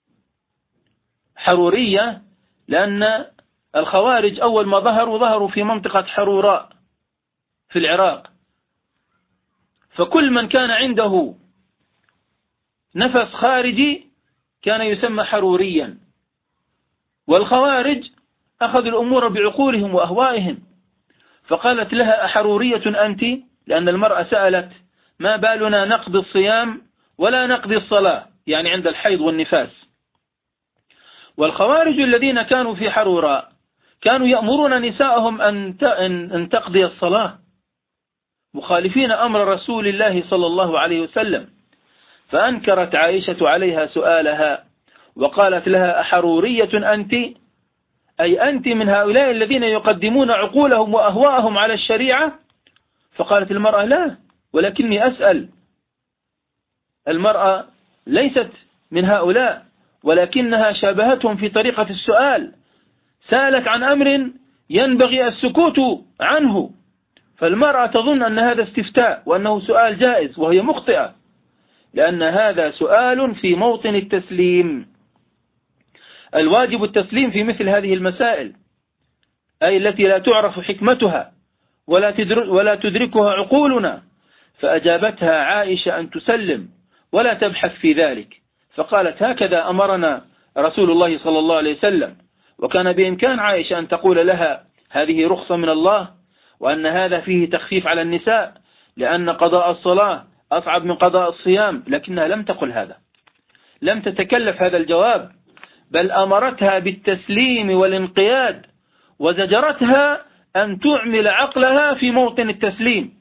حرورية لأن الخوارج أول ما ظهروا ظهروا في منطقة حروراء في العراق، فكل من كان عنده نفس خارجي كان يسمى حروريا. والخوارج أخذوا الأمور بعقولهم وأهوائهم، فقالت لها: أحرورية أنت؟ لأن المرأة سألت: ما بالنا نقضي الصيام ولا نقضي الصلاة، يعني عند الحيض والنفاس. والخوارج الذين كانوا في حروراء كانوا يأمرون نساءهم أن تقضي الصلاة، مخالفين أمر رسول الله صلى الله عليه وسلم. فأنكرت عائشة عليها سؤالها وقالت لها: أحرورية أنت؟ أي أنت من هؤلاء الذين يقدمون عقولهم وأهواءهم على الشريعة؟ فقالت المرأة: لا، ولكني أسأل. المرأة ليست من هؤلاء، ولكنها شابهتهم في طريقة السؤال، سألت عن أمر ينبغي السكوت عنه، فالمرأة تظن أن هذا استفتاء وأنه سؤال جائز، وهي مخطئة، لأن هذا سؤال في موطن التسليم. الواجب التسليم في مثل هذه المسائل، أي التي لا تعرف حكمتها ولا ولا تدركها عقولنا. فأجابتها عائشة أن تسلم ولا تبحث في ذلك، فقالت: هكذا أمرنا رسول الله صلى الله عليه وسلم. وكان بإمكان عائشة أن تقول لها: هذه رخصة من الله، وأن هذا فيه تخفيف على النساء، لأن قضاء الصلاة أصعب من قضاء الصيام، لكنها لم تقل هذا، لم تتكلف هذا الجواب، بل أمرتها بالتسليم والانقياد، وزجرتها أن تعمل عقلها في موطن التسليم.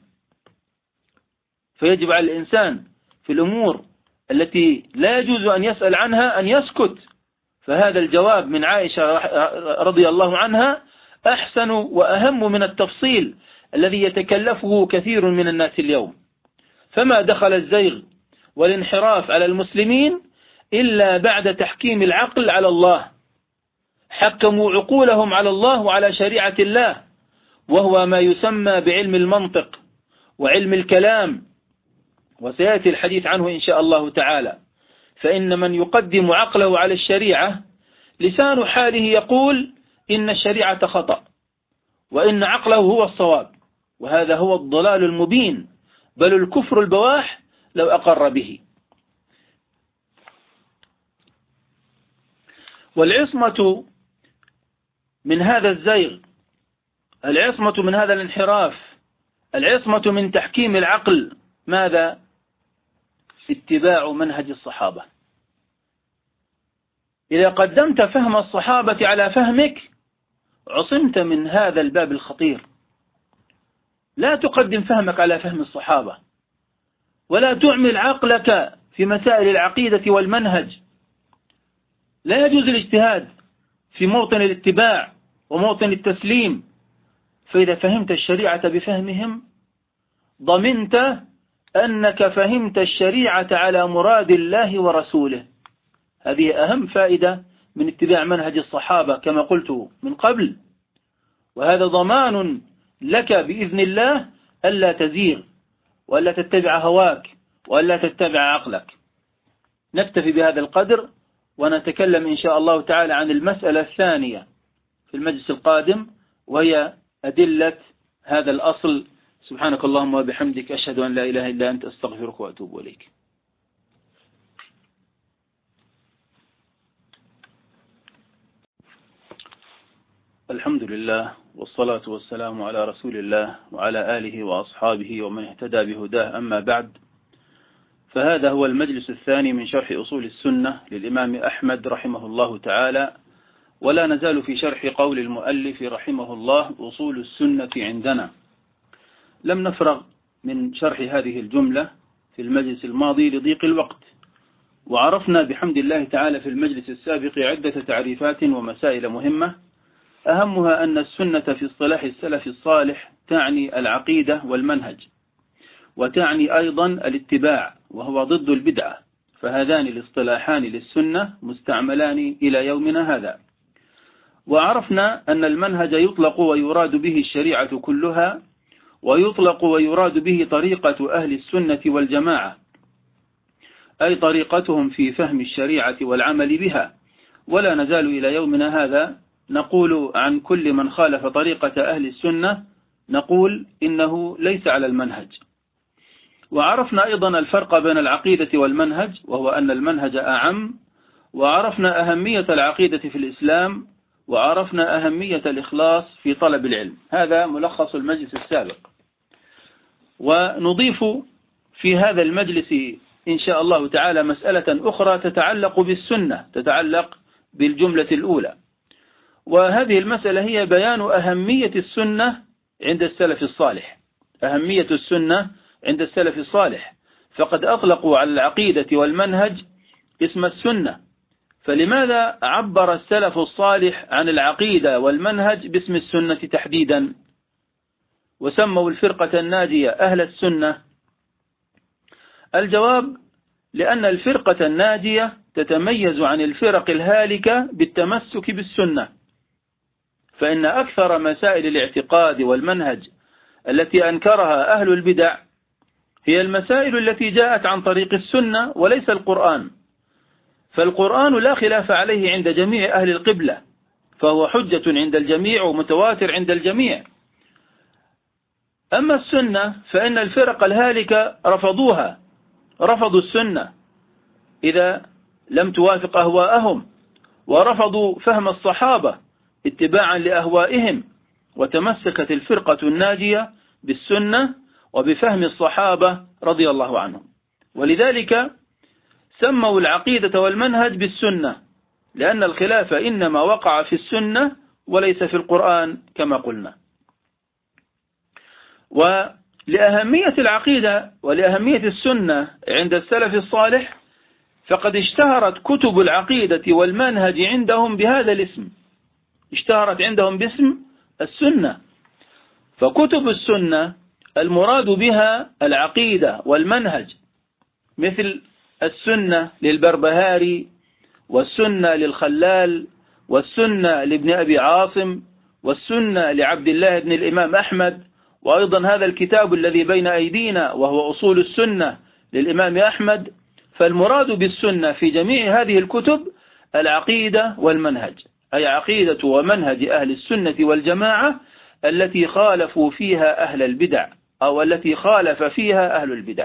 فيجب على الإنسان في الأمور التي لا يجوز أن يسأل عنها أن يسكت. فهذا الجواب من عائشة رضي الله عنها أحسن وأهم من التفصيل الذي يتكلفه كثير من الناس اليوم. فما دخل الزيغ والانحراف على المسلمين إلا بعد تحكيم العقل على الله. حكموا عقولهم على الله وعلى شريعة الله، وهو ما يسمى بعلم المنطق وعلم الكلام، وسيأتي الحديث عنه إن شاء الله تعالى. فإن من يقدم عقله على الشريعة لسان حاله يقول إن الشريعة خطأ، وإن عقله هو الصواب، وهذا هو الضلال المبين، بل الكفر البواح لو أقر به. والعصمة من هذا الزيغ، العصمة من هذا الانحراف، العصمة من تحكيم العقل، ماذا؟ اتباع منهج الصحابة. إذا قدمت فهم الصحابة على فهمك عصمت من هذا الباب الخطير. لا تقدم فهمك على فهم الصحابة، ولا تعمل عقلك في مسائل العقيدة والمنهج. لا يجوز الاجتهاد في موطن الاتباع وموطن التسليم. فإذا فهمت الشريعة بفهمهم ضمنت أنك فهمت الشريعة على مراد الله ورسوله. هذه أهم فائدة من اتباع منهج الصحابة كما قلت من قبل، وهذا ضمان لك بإذن الله ألا تزيغ، وألا تتبع هواك، وألا تتبع عقلك. نكتفي بهذا القدر، ونتكلم إن شاء الله تعالى عن المسألة الثانية في المجلس القادم، وهي أدلة هذا الأصل. سبحانك اللهم وبحمدك، أشهد أن لا إله إلا أنت، أستغفرك وأتوب إليك. الحمد لله، والصلاة والسلام على رسول الله وعلى آله وأصحابه ومن اهتدى بهداه، أما بعد. فهذا هو المجلس الثاني من شرح أصول السنة للإمام أحمد رحمه الله تعالى، ولا نزال في شرح قول المؤلف رحمه الله: أصول السنة عندنا. لم نفرغ من شرح هذه الجملة في المجلس الماضي لضيق الوقت، وعرفنا بحمد الله تعالى في المجلس السابق عدة تعريفات ومسائل مهمة، أهمها أن السنة في اصطلاح السلف الصالح تعني العقيدة والمنهج، وتعني أيضا الاتباع، وهو ضد البدعة. فهذان الاصطلاحان للسنة مستعملان إلى يومنا هذا. وعرفنا أن المنهج يطلق ويراد به الشريعة كلها، ويطلق ويراد به طريقة أهل السنة والجماعة، أي طريقتهم في فهم الشريعة والعمل بها. ولا نزال إلى يومنا هذا نقول عن كل من خالف طريقة أهل السنة، نقول إنه ليس على المنهج. وعرفنا أيضا الفرق بين العقيدة والمنهج، وهو أن المنهج أعم. وعرفنا أهمية العقيدة في الإسلام، وعرفنا أهمية الإخلاص في طلب العلم. هذا ملخص المجلس السابق. ونضيف في هذا المجلس إن شاء الله تعالى مسألة أخرى تتعلق بالسنة، تتعلق بالجملة الأولى، وهذه المسألة هي بيان أهمية السنة عند السلف الصالح. أهمية السنة عند السلف الصالح، فقد أطلقوا على العقيدة والمنهج اسم السنة. فلماذا عبر السلف الصالح عن العقيدة والمنهج باسم السنة تحديدا، وسموا الفرقة الناجية أهل السنة؟ الجواب: لأن الفرقة الناجية تتميز عن الفرق الهالكة بالتمسك بالسنة. فإن أكثر مسائل الاعتقاد والمنهج التي أنكرها أهل البدع هي المسائل التي جاءت عن طريق السنة وليس القرآن. فالقرآن لا خلاف عليه عند جميع أهل القبلة، فهو حجة عند الجميع ومتواتر عند الجميع. أما السنة فإن الفرق الهالكة رفضوها، رفضوا السنة إذا لم توافق أهواءهم، ورفضوا فهم الصحابة اتباعا لأهوائهم، وتمسكت الفرقة الناجية بالسنة وبفهم الصحابة رضي الله عنهم. ولذلك سموا العقيدة والمنهج بالسنة، لأن الخلاف إنما وقع في السنة وليس في القرآن كما قلنا. ولأهمية العقيدة ولأهمية السنة عند السلف الصالح فقد اشتهرت كتب العقيدة والمنهج عندهم بهذا الاسم، اشتهرت عندهم باسم السنة. فكتب السنة المراد بها العقيدة والمنهج، مثل السنة للبربهاري، والسنة للخلال، والسنة لابن أبي عاصم، والسنة لعبد الله بن الإمام أحمد، وأيضا هذا الكتاب الذي بين أيدينا وهو أصول السنة للإمام أحمد. فالمراد بالسنة في جميع هذه الكتب العقيدة والمنهج، أي عقيدة ومنهج أهل السنة والجماعة التي خالفوا فيها أهل البدع، أو التي خالف فيها أهل البدع.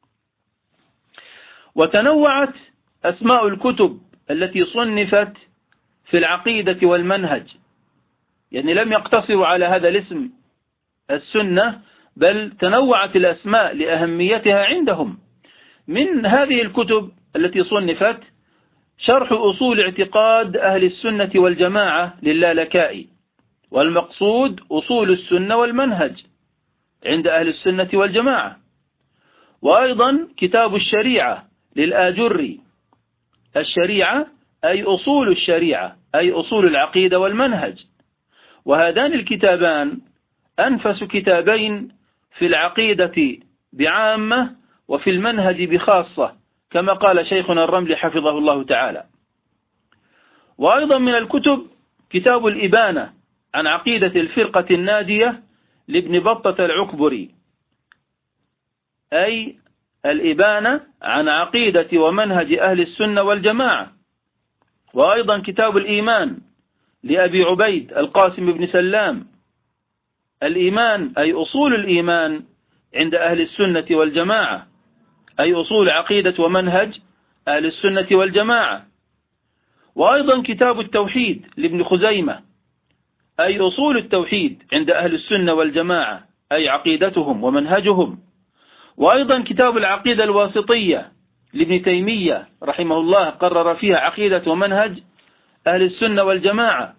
وتنوعت أسماء الكتب التي صنفت في العقيدة والمنهج، يعني لم يقتصروا على هذا الاسم السنة، بل تنوعت الأسماء لأهميتها عندهم. من هذه الكتب التي صنفت شرح أصول اعتقاد أهل السنة والجماعة للالكائي، والمقصود أصول السنة والمنهج عند أهل السنة والجماعة. وأيضا كتاب الشريعة للآجري، الشريعة أي أصول الشريعة، أي أصول العقيدة والمنهج. وهذان الكتابان أنفس كتابين في العقيدة بعامة وفي المنهج بخاصة، كما قال شيخنا الرملي حفظه الله تعالى. وأيضا من الكتب كتاب الإبانة عن عقيدة الفرقة الناجية لابن بطة العكبري، أي الإبانة عن عقيدة ومنهج أهل السنة والجماعة. وأيضا كتاب الإيمان لأبي عبيد القاسم بن سلام، الإيمان أي أصول الإيمان عند أهل السنة والجماعة، أي أصول عقيدة ومنهج أهل السنة والجماعة. وأيضا كتاب التوحيد لابن خزيمة، أي أصول التوحيد عند أهل السنة والجماعة، أي عقيدتهم ومنهجهم. وأيضا كتاب العقيدة الواسطية لابن تيمية رحمه الله، قرر فيها عقيدة ومنهج أهل السنة والجماعة.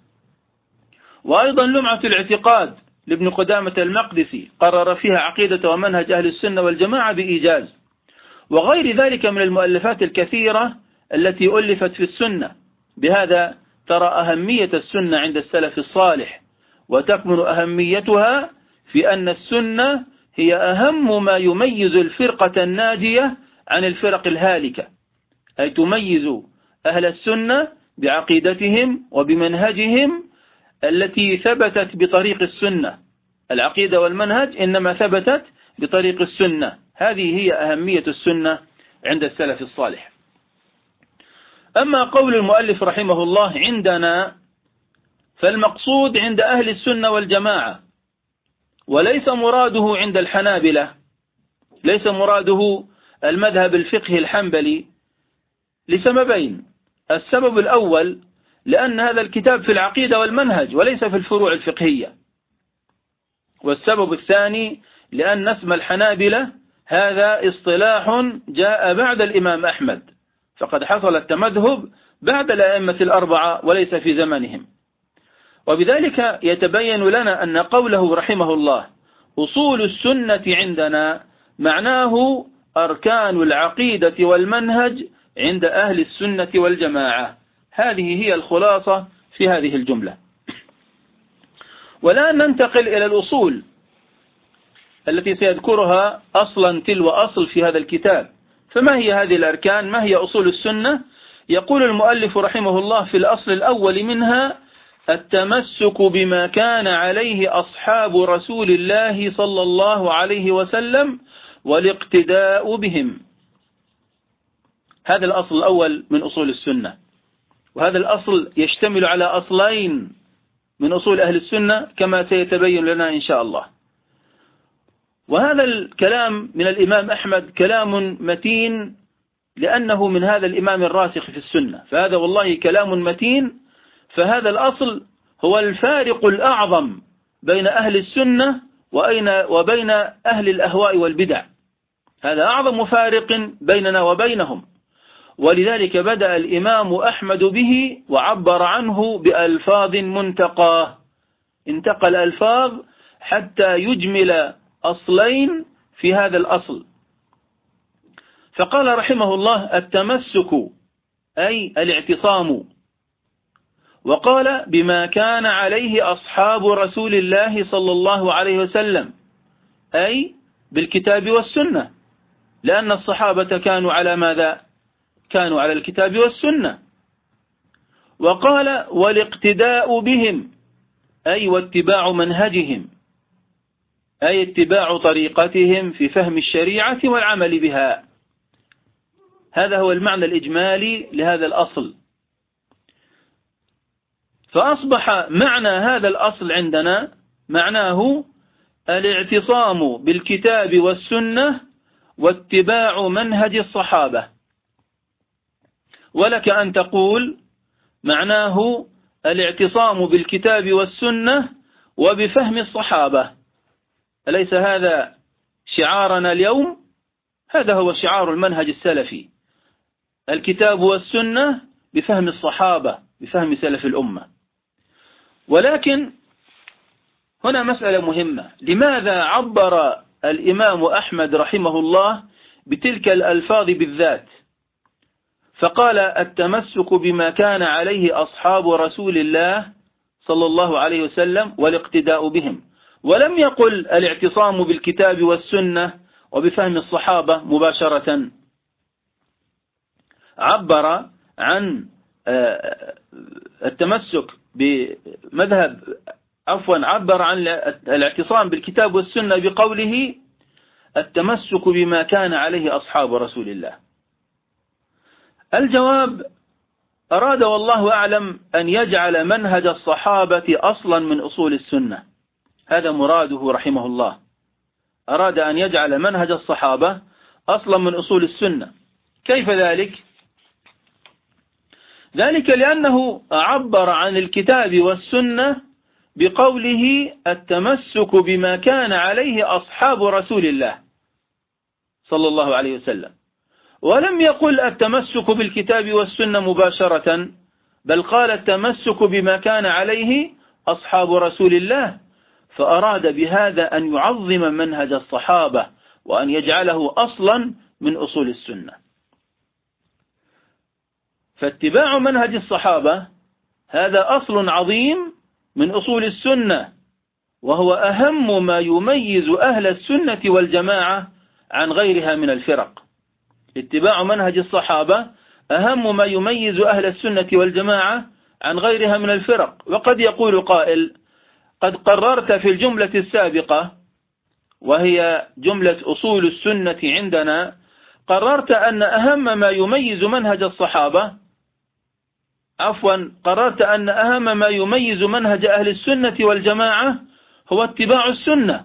وأيضا لمعة الاعتقاد لابن قدامة المقدسي، قرر فيها عقيدة ومنهج أهل السنة والجماعة بإيجاز. وغير ذلك من المؤلفات الكثيرة التي ألفت في السنة. بهذا ترى أهمية السنة عند السلف الصالح، وتكمن أهميتها في أن السنة هي أهم ما يميز الفرقة الناجية عن الفرق الهالكة، أي تميز أهل السنة بعقيدتهم وبمنهجهم التي ثبتت بطريق السنة. العقيدة والمنهج إنما ثبتت بطريق السنة، هذه هي أهمية السنة عند السلف الصالح. أما قول المؤلف رحمه الله عندنا، فالمقصود عند أهل السنة والجماعة، وليس مراده عند الحنابلة، ليس مراده المذهب الفقهي الحنبلي لسببين. السبب الأول لأن هذا الكتاب في العقيدة والمنهج وليس في الفروع الفقهية. والسبب الثاني لأن اسم الحنابلة هذا اصطلاح جاء بعد الإمام أحمد، فقد حصل التمذهب بعد الأئمة الأربعة وليس في زمنهم. وبذلك يتبين لنا أن قوله رحمه الله أصول السنة عندنا معناه أركان العقيدة والمنهج عند أهل السنة والجماعة. هذه هي الخلاصة في هذه الجملة. والآن ننتقل إلى الأصول التي سيذكرها أصلا تلو أصل في هذا الكتاب. فما هي هذه الأركان؟ ما هي أصول السنة؟ يقول المؤلف رحمه الله في الأصل الأول منها التمسك بما كان عليه أصحاب رسول الله صلى الله عليه وسلم والاقتداء بهم. هذا الأصل الأول من أصول السنة، وهذا الأصل يشتمل على أصلين من أصول أهل السنة كما سيتبين لنا إن شاء الله. وهذا الكلام من الإمام أحمد كلام متين لأنه من هذا الإمام الراسخ في السنة، فهذا والله كلام متين. فهذا الأصل هو الفارق الأعظم بين أهل السنة وبين أهل الأهواء والبدع، هذا أعظم فارق بيننا وبينهم. ولذلك بدأ الإمام أحمد به وعبر عنه بألفاظ منتقاه، انتقل الألفاظ حتى يجمل أصلين في هذا الأصل. فقال رحمه الله التمسك أي الاعتصام، وقال بما كان عليه أصحاب رسول الله صلى الله عليه وسلم، أي بالكتاب والسنة، لأن الصحابة كانوا على ماذا؟ كانوا على الكتاب والسنة. وقال والاقتداء بهم، أي واتباع منهجهم، أي اتباع طريقتهم في فهم الشريعة والعمل بها. هذا هو المعنى الإجمالي لهذا الأصل. فأصبح معنى هذا الأصل عندنا معناه الاعتصام بالكتاب والسنة واتباع منهج الصحابة. ولك أن تقول معناه الاعتصام بالكتاب والسنة وبفهم الصحابة، أليس هذا شعارنا اليوم؟ هذا هو شعار المنهج السلفي، الكتاب والسنة بفهم الصحابة، بفهم سلف الأمة. ولكن هنا مسألة مهمة، لماذا عبر الإمام أحمد رحمه الله بتلك الألفاظ بالذات؟ فقال التمسك بما كان عليه أصحاب رسول الله صلى الله عليه وسلم والاقتداء بهم، ولم يقل الاعتصام بالكتاب والسنة وبفهم الصحابة مباشرة. عبر عن التمسك بمذهب عفوا عبر عن الاعتصام بالكتاب والسنة بقوله التمسك بما كان عليه أصحاب رسول الله. الجواب أراد والله أعلم أن يجعل منهج الصحابة أصلا من أصول السنة، هذا مراده رحمه الله، أراد أن يجعل منهج الصحابة أصلا من أصول السنة. كيف ذلك؟ ذلك لأنه عبر عن الكتاب والسنة بقوله التمسك بما كان عليه أصحاب رسول الله صلى الله عليه وسلم، ولم يقل التمسك بالكتاب والسنة مباشرة، بل قال التمسك بما كان عليه أصحاب رسول الله، فأراد بهذا أن يعظم منهج الصحابة وأن يجعله أصلا من أصول السنة. فاتباع منهج الصحابة هذا أصل عظيم من أصول السنة، وهو أهم ما يميز أهل السنة والجماعة عن غيرها من الفرق. اتباع منهج الصحابة أهم ما يميز أهل السنة والجماعة عن غيرها من الفرق. وقد يقول قائل قد قررت في الجملة السابقة، وهي جملة أصول السنة عندنا، قررت أن أهم ما يميز منهج الصحابة عفوا قررت أن أهم ما يميز منهج أهل السنة والجماعة هو اتباع السنة،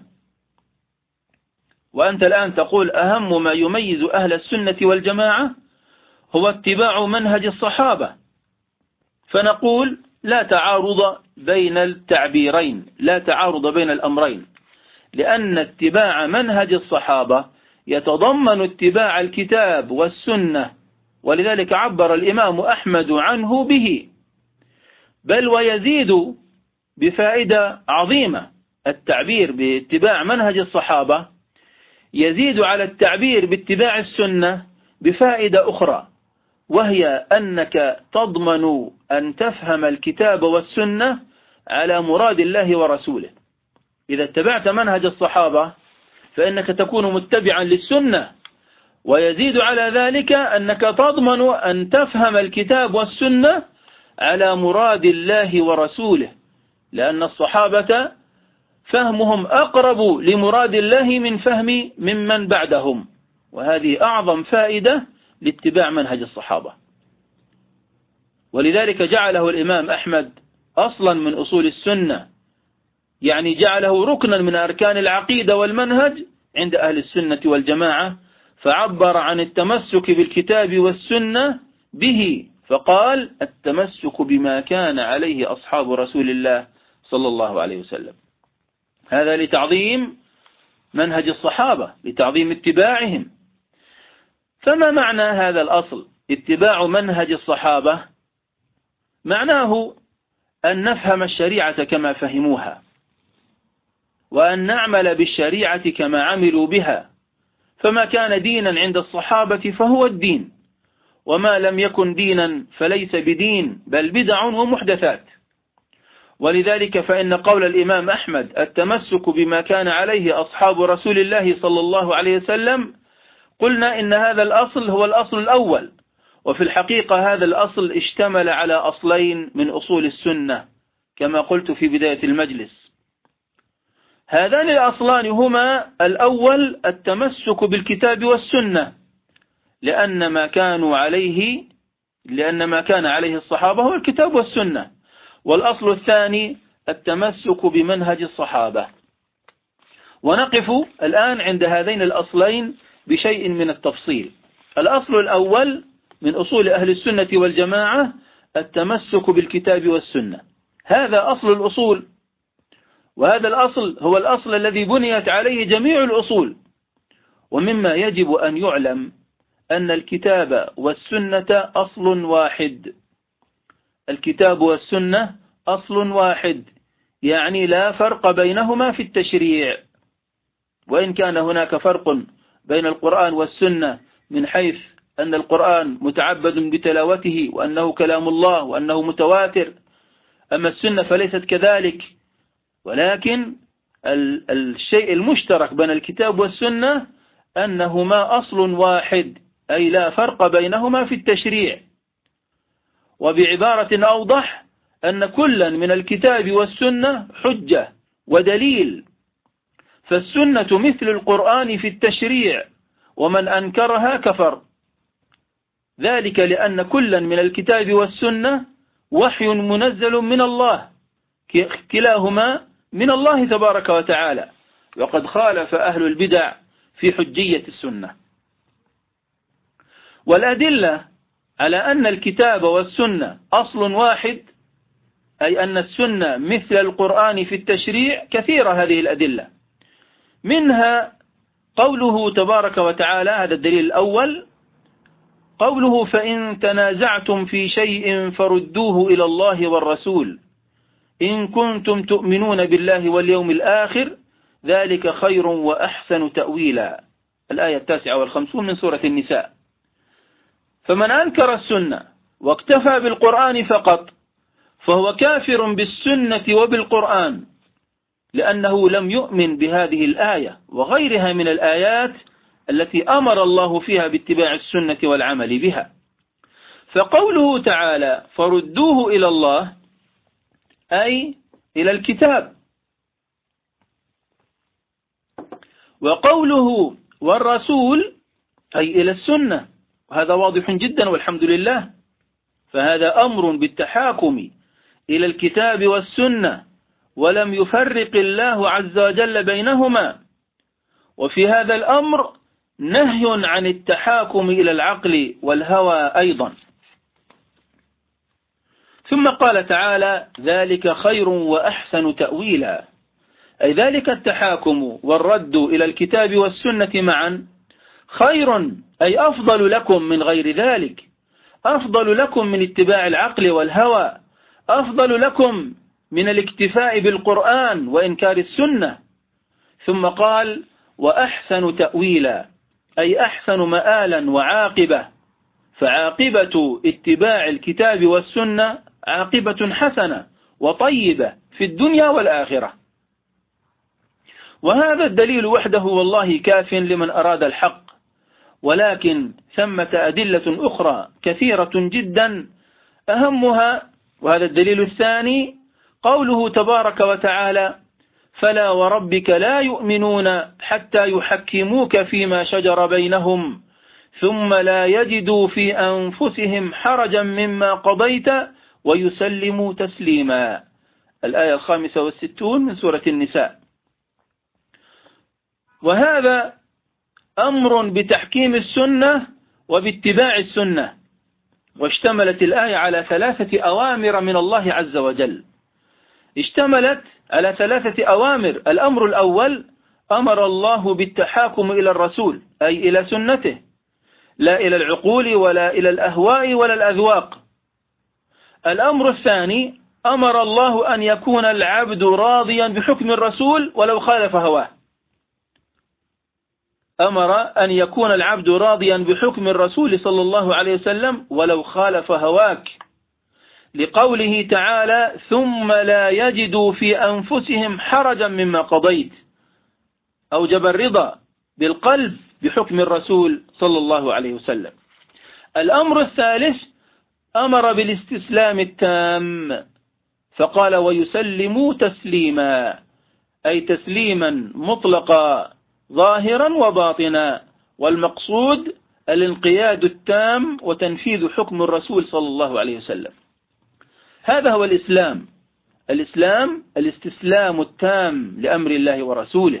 وأنت الآن تقول أهم ما يميز أهل السنة والجماعة هو اتباع منهج الصحابة. فنقول لا تعارض بين التعبيرين، لا تعارض بين الأمرين، لأن اتباع منهج الصحابة يتضمن اتباع الكتاب والسنة، ولذلك عبر الإمام أحمد عنه به، بل ويزيد بفائدة عظيمة. التعبير باتباع منهج الصحابة يزيد على التعبير باتباع السنة بفائدة أخرى، وهي أنك تضمن أن تفهم الكتاب والسنة على مراد الله ورسوله. إذا اتبعت منهج الصحابة فإنك تكون متبعا للسنة، ويزيد على ذلك أنك تضمن أن تفهم الكتاب والسنة على مراد الله ورسوله، لأن الصحابة فهمهم أقرب لمراد الله من فهم ممن بعدهم، وهذه أعظم فائدة لاتباع منهج الصحابة. ولذلك جعله الإمام أحمد أصلا من أصول السنة، يعني جعله ركنا من أركان العقيدة والمنهج عند أهل السنة والجماعة، فعبر عن التمسك بالكتاب والسنة به، فقال التمسك بما كان عليه أصحاب رسول الله صلى الله عليه وسلم. هذا لتعظيم منهج الصحابة، لتعظيم اتباعهم. فما معنى هذا الأصل اتباع منهج الصحابة؟ معناه أن نفهم الشريعة كما فهموها، وأن نعمل بالشريعة كما عملوا بها، فما كان دينا عند الصحابة فهو الدين، وما لم يكن دينا فليس بدين بل بدع ومحدثات. ولذلك فإن قول الإمام أحمد التمسك بما كان عليه أصحاب رسول الله صلى الله عليه وسلم، قلنا إن هذا الأصل هو الأصل الأول، وفي الحقيقة هذا الأصل اشتمل على أصلين من أصول السنة كما قلت في بداية المجلس. هذان الأصلان هما: الأول التمسك بالكتاب والسنة، لأن ما كانوا عليه لأن ما كان عليه الصحابة هو الكتاب والسنة. والأصل الثاني التمسك بمنهج الصحابة. ونقف الآن عند هذين الأصلين بشيء من التفصيل. الأصل الأول من أصول أهل السنة والجماعة التمسك بالكتاب والسنة، هذا أصل الأصول، وهذا الأصل هو الأصل الذي بنيت عليه جميع الأصول. ومما يجب أن يعلم أن الكتاب والسنة أصل واحد، الكتاب والسنة أصل واحد، يعني لا فرق بينهما في التشريع. وإن كان هناك فرق بين القرآن والسنة من حيث أن القرآن متعبد بتلاوته وأنه كلام الله وأنه متواتر، أما السنة فليست كذلك، ولكن الشيء المشترك بين الكتاب والسنة أنهما أصل واحد، أي لا فرق بينهما في التشريع. وبعبارة أوضح أن كلا من الكتاب والسنة حجة ودليل، فالسنة مثل القرآن في التشريع، ومن أنكرها كفر، ذلك لأن كلا من الكتاب والسنة وحي منزل من الله، كلاهما من الله تبارك وتعالى، وقد خالف أهل البدع في حجية السنة. والأدلة على أن الكتاب والسنة أصل واحد، أي أن السنة مثل القرآن في التشريع، كثيرة هذه الأدلة. منها قوله تبارك وتعالى، هذا الدليل الأول، قوله فإن تنازعتم في شيء فردوه إلى الله والرسول إن كنتم تؤمنون بالله واليوم الآخر ذلك خير وأحسن تأويلا، الآية التاسعة والخمسون من سورة النساء. فمن أنكر السنة واكتفى بالقرآن فقط فهو كافر بالسنة وبالقرآن، لأنه لم يؤمن بهذه الآية وغيرها من الآيات التي أمر الله فيها باتباع السنة والعمل بها. فقوله تعالى فردوه إلى الله أي إلى الكتاب، وقوله والرسول أي إلى السنة، وهذا واضح جدا والحمد لله. فهذا أمر بالتحاكم إلى الكتاب والسنة، ولم يفرق الله عز وجل بينهما. وفي هذا الأمر نهي عن التحاكم إلى العقل والهوى أيضا. ثم قال تعالى ذلك خير وأحسن تأويلا، أي ذلك التحاكم والرد إلى الكتاب والسنة معا خير، أي أفضل لكم من غير ذلك، أفضل لكم من اتباع العقل والهوى، أفضل لكم من الاكتفاء بالقرآن وإنكار السنة. ثم قال وأحسن تأويلا، أي أحسن مآلا وعاقبة، فعاقبة اتباع الكتاب والسنة عاقبة حسنة وطيبة في الدنيا والآخرة. وهذا الدليل وحده والله كاف لمن أراد الحق، ولكن ثمة أدلة أخرى كثيرة جدا، أهمها وهذا الدليل الثاني قوله تبارك وتعالى فلا وربك لا يؤمنون حتى يحكموك فيما شجر بينهم ثم لا يجدوا في أنفسهم حرجا مما قضيت ويسلموا تسليما. الآية الخامسة والستون من سورة النساء. وهذا أمر بتحكيم السنة وباتباع السنة، واشتملت الآية على ثلاثة أوامر من الله عز وجل. اشتملت على ثلاثة أوامر. الأمر الأول: أمر الله بالتحاكم إلى الرسول، أي إلى سنته، لا إلى العقول ولا إلى الأهواء ولا الأذواق. الأمر الثاني: أمر الله أن يكون العبد راضيا بحكم الرسول ولو خالف هواه. أمر أن يكون العبد راضيا بحكم الرسول صلى الله عليه وسلم ولو خالف هواك، لقوله تعالى: ثم لا يجدوا في أنفسهم حرجا مما قضيت. أوجب الرضا بالقلب بحكم الرسول صلى الله عليه وسلم. الأمر الثالث: أمر بالاستسلام التام، فقال: ويسلموا تسليما، أي تسليما مطلقا ظاهرا وباطنا، والمقصود الانقياد التام وتنفيذ حكم الرسول صلى الله عليه وسلم. هذا هو الإسلام. الإسلام الاستسلام التام لأمر الله ورسوله.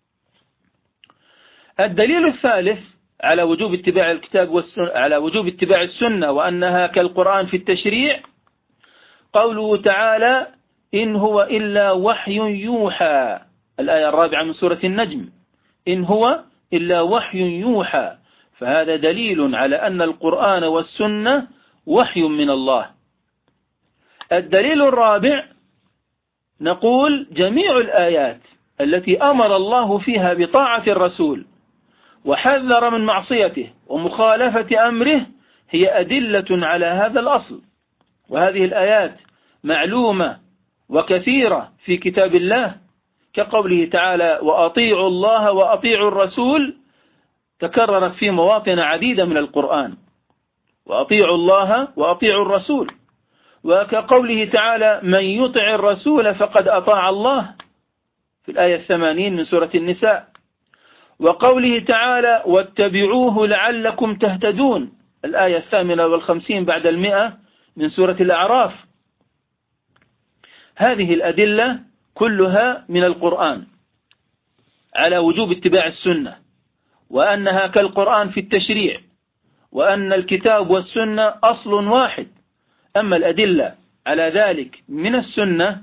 الدليل الثالث على وجوب اتباع الكتاب والسنة، على وجوب اتباع السنة وأنها كالقرآن في التشريع، قوله تعالى: إن هو إلا وحي يوحى. الآية الرابعة من سورة النجم: إن هو إلا وحي يوحى. فهذا دليل على أن القرآن والسنة وحي من الله. الدليل الرابع: نقول جميع الآيات التي أمر الله فيها بطاعة الرسول وحذر من معصيته ومخالفة أمره هي أدلة على هذا الأصل. وهذه الآيات معلومة وكثيرة في كتاب الله، كقوله تعالى: وأطيعوا الله وأطيعوا الرسول، تكررت في مواطن عديدة من القرآن. وأطيعوا الله وأطيعوا الرسول. وكقوله تعالى: من يطع الرسول فقد أطاع الله، في الآية الثمانين من سورة النساء. وقوله تعالى: واتبعوه لعلكم تهتدون، الآية الثامنة والخمسين بعد المئة من سورة الأعراف. هذه الأدلة كلها من القرآن على وجوب اتباع السنة، وأنها كالقرآن في التشريع، وأن الكتاب والسنة أصل واحد. أما الأدلة على ذلك من السنة،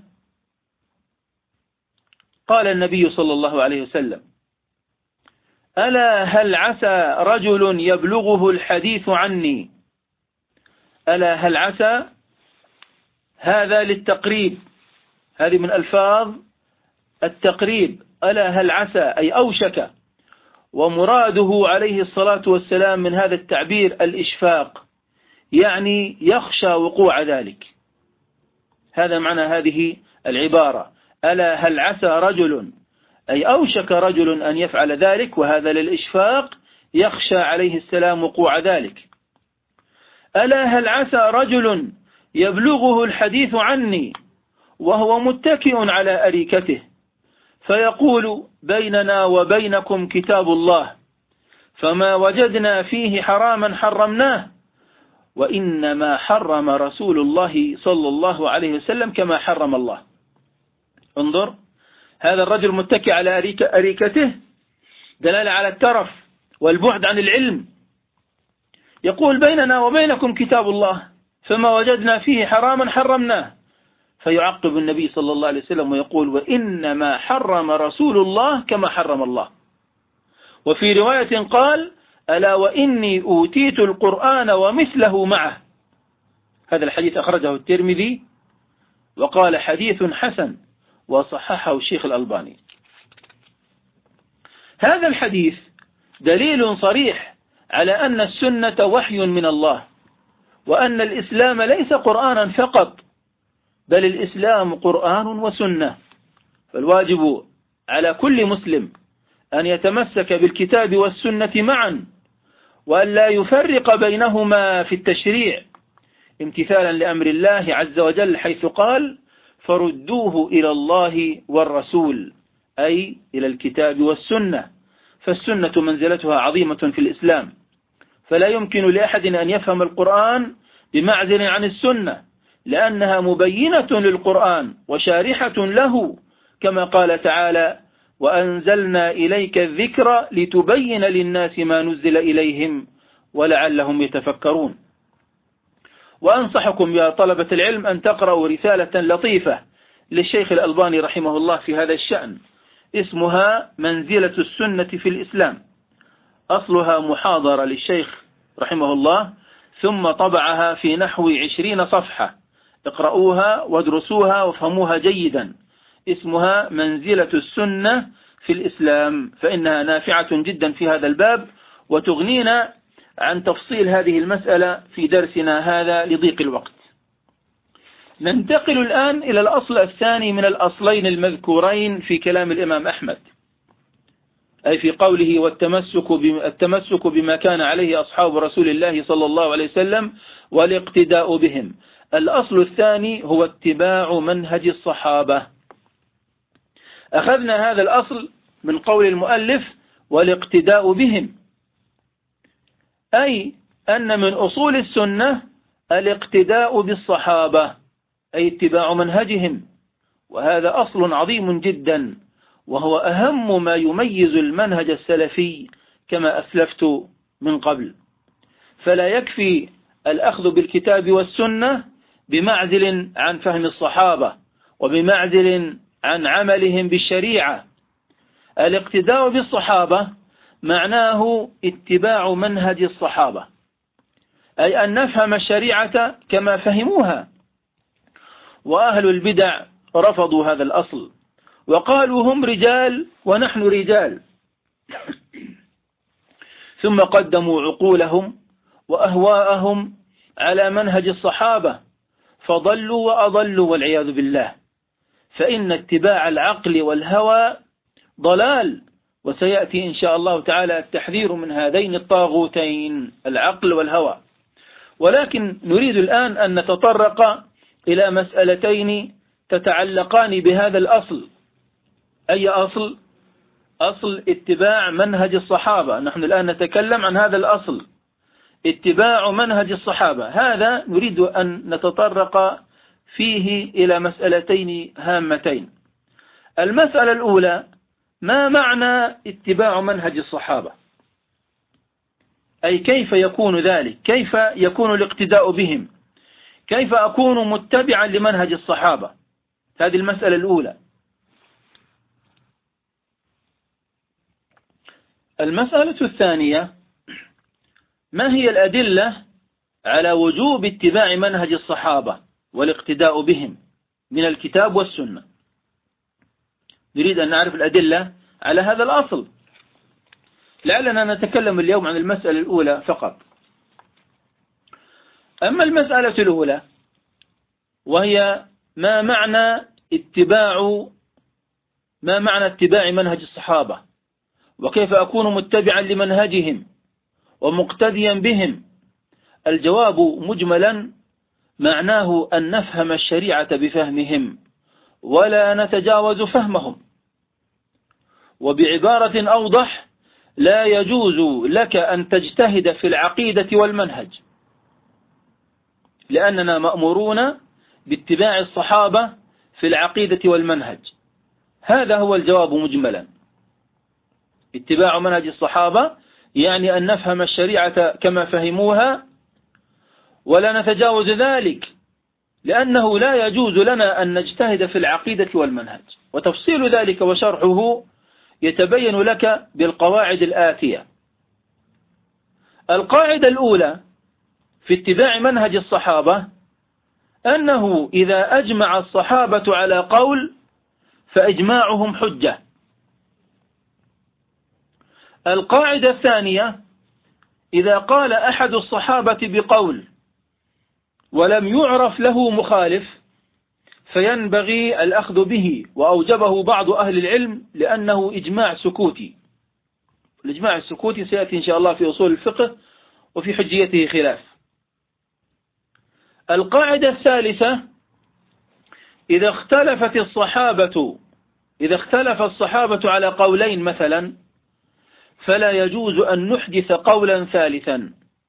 قال النبي صلى الله عليه وسلم: ألا هل عسى رجل يبلغه الحديث عني. ألا هل عسى، هذا للتقريب، هذه من ألفاظ التقريب. ألا هل عسى أي أوشك. ومراده عليه الصلاة والسلام من هذا التعبير الإشفاق، يعني يخشى وقوع ذلك. هذا معنى هذه العبارة: ألا هل عسى رجل، أي أوشك رجل أن يفعل ذلك، وهذا للإشفاق، يخشى عليه السلام وقوع ذلك. ألا هل عسى رجل يبلغه الحديث عني وهو متكئ على أريكته فيقول: بيننا وبينكم كتاب الله، فما وجدنا فيه حراما حرمناه، وإنما حرم رسول الله صلى الله عليه وسلم كما حرم الله. انظر، هذا الرجل متكئ على أريكته، دلالة على الترف والبعد عن العلم. يقول: بيننا وبينكم كتاب الله، فما وجدنا فيه حراما حرمناه. فيعقب النبي صلى الله عليه وسلم ويقول: وإنما حرم رسول الله كما حرم الله. وفي رواية قال: ألا وإني أوتيت القرآن ومثله معه. هذا الحديث أخرجه الترمذي وقال: حديث حسن، وصححه الشيخ الألباني. هذا الحديث دليل صريح على أن السنة وحي من الله، وأن الإسلام ليس قرآنا فقط، بل الإسلام قرآن وسنة. فالواجب على كل مسلم أن يتمسك بالكتاب والسنة معا، وأن لا يفرق بينهما في التشريع، امتثالا لأمر الله عز وجل، حيث قال: فردوه إلى الله والرسول، أي إلى الكتاب والسنة. فالسنة منزلتها عظيمة في الإسلام، فلا يمكن لأحد أن يفهم القرآن بمعزل عن السنة، لأنها مبينة للقرآن وشارحة له، كما قال تعالى: وأنزلنا إليك الذكر لتبين للناس ما نزل إليهم ولعلهم يتفكرون. وأنصحكم يا طلبة العلم أن تقرأوا رسالة لطيفة للشيخ الألباني رحمه الله في هذا الشأن، اسمها منزلة السنة في الإسلام. أصلها محاضرة للشيخ رحمه الله، ثم طبعها في نحو عشرين صفحة. اقرأوها وادرسوها وافهموها جيدا. اسمها منزلة السنة في الإسلام، فإنها نافعة جدا في هذا الباب، وتغنينا عن تفصيل هذه المسألة في درسنا هذا لضيق الوقت. ننتقل الآن إلى الأصل الثاني من الأصلين المذكورين في كلام الإمام أحمد، أي في قوله: والتمسك التمسك بما كان عليه أصحاب رسول الله صلى الله عليه وسلم والاقتداء بهم. الأصل الثاني هو اتباع منهج الصحابة. أخذنا هذا الأصل من قول المؤلف: والاقتداء بهم، أي أن من أصول السنة الاقتداء بالصحابة، أي اتباع منهجهم. وهذا أصل عظيم جدا، وهو أهم ما يميز المنهج السلفي كما أسلفت من قبل. فلا يكفي الأخذ بالكتاب والسنة بمعزل عن فهم الصحابة وبمعزل عن عملهم بالشريعة. الاقتداء بالصحابة معناه اتباع منهج الصحابة، أي أن نفهم الشريعة كما فهموها. وأهل البدع رفضوا هذا الأصل وقالوا: هم رجال ونحن رجال، ثم قدموا عقولهم وأهواءهم على منهج الصحابة فضلوا وأضلوا والعياذ بالله. فإن اتباع العقل والهوى ضلال، وسيأتي إن شاء الله تعالى التحذير من هذين الطاغوتين، العقل والهوى. ولكن نريد الآن أن نتطرق إلى مسألتين تتعلقان بهذا الأصل. أي أصل؟ أصل اتباع منهج الصحابة. نحن الآن نتكلم عن هذا الأصل، اتباع منهج الصحابة. هذا نريد أن نتطرق فيه إلى مسألتين هامتين. المسألة الأولى: ما معنى اتباع منهج الصحابة؟ أي كيف يكون ذلك؟ كيف يكون الاقتداء بهم؟ كيف أكون متبعا لمنهج الصحابة؟ هذه المسألة الأولى. المسألة الثانية: ما هي الأدلة على وجوب اتباع منهج الصحابة والاقتداء بهم من الكتاب والسنة؟ نريد أن نعرف الأدلة على هذا الأصل. لعلنا نتكلم اليوم عن المسألة الأولى فقط. أما المسألة الأولى وهي ما معنى اتباع ما معنى اتباع منهج الصحابة، وكيف أكون متبعا لمنهجهم ومقتديا بهم؟ الجواب مجملا معناه أن نفهم الشريعة بفهمهم ولا نتجاوز فهمهم. وبعبارة أوضح: لا يجوز لك أن تجتهد في العقيدة والمنهج، لأننا مأمورون باتباع الصحابة في العقيدة والمنهج. هذا هو الجواب مجملا. اتباع منهج الصحابة يعني أن نفهم الشريعة كما فهموها ولا نتجاوز ذلك، لأنه لا يجوز لنا أن نجتهد في العقيدة والمنهج. وتفصيل ذلك وشرحه يتبين لك بالقواعد الآتية. القاعدة الأولى في اتباع منهج الصحابة أنه إذا أجمع الصحابة على قول فإجماعهم حجة. القاعدة الثانية: إذا قال أحد الصحابة بقول ولم يعرف له مخالف فينبغي الأخذ به، وأوجبه بعض أهل العلم لأنه إجماع سكوتي. الإجماع السكوتي سيأتي إن شاء الله في أصول الفقه وفي حجيته خلاف. القاعدة الثالثة: إذا اختلفت الصحابة إذا اختلف الصحابة على قولين مثلا، فلا يجوز أن نحدث قولا ثالثا،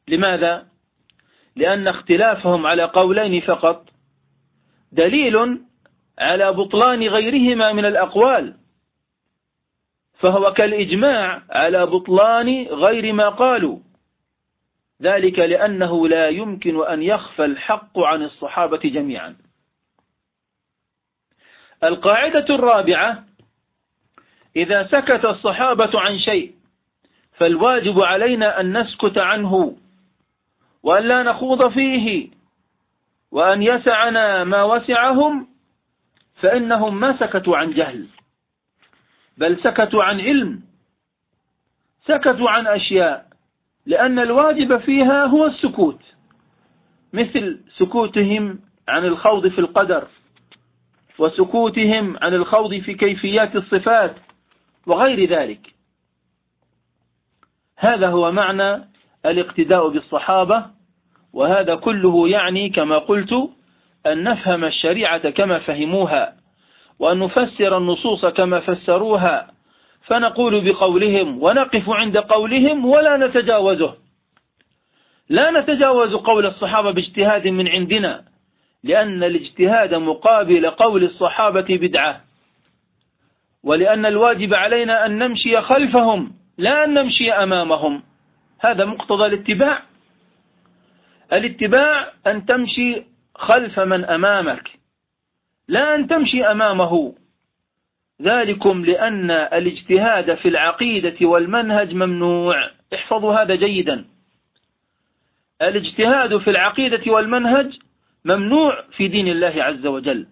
لماذا؟ لأن اختلافهم على قولين فقط دليل على بطلان غيرهما من الأقوال، فهو كالإجماع على بطلان غير ما قالوا، ذلك لأنه لا يمكن أن يخفى الحق عن الصحابة جميعا. القاعدة الرابعة: إذا سكت الصحابة عن شيء فالواجب علينا أن نسكت عنه وأن لا نخوض فيه، وأن يسعنا ما وسعهم، فإنهم ما سكتوا عن جهل، بل سكتوا عن علم، سكتوا عن أشياء لأن الواجب فيها هو السكوت، مثل سكوتهم عن الخوض في القدر، وسكوتهم عن الخوض في كيفيات الصفات وغير ذلك. هذا هو معنى الاقتداء بالصحابة، وهذا كله يعني كما قلت أن نفهم الشريعة كما فهموها، وأن نفسر النصوص كما فسروها، فنقول بقولهم ونقف عند قولهم ولا نتجاوزه. لا نتجاوز قول الصحابة باجتهاد من عندنا، لأن الاجتهاد مقابل قول الصحابة بدعة، ولأن الواجب علينا أن نمشي خلفهم لا أن نمشي أمامهم. هذا مقتضى الاتباع. الاتباع أن تمشي خلف من أمامك، لا أن تمشي أمامه. ذلكم لأن الاجتهاد في العقيدة والمنهج ممنوع. احفظوا هذا جيدا. الاجتهاد في العقيدة والمنهج ممنوع في دين الله عز وجل.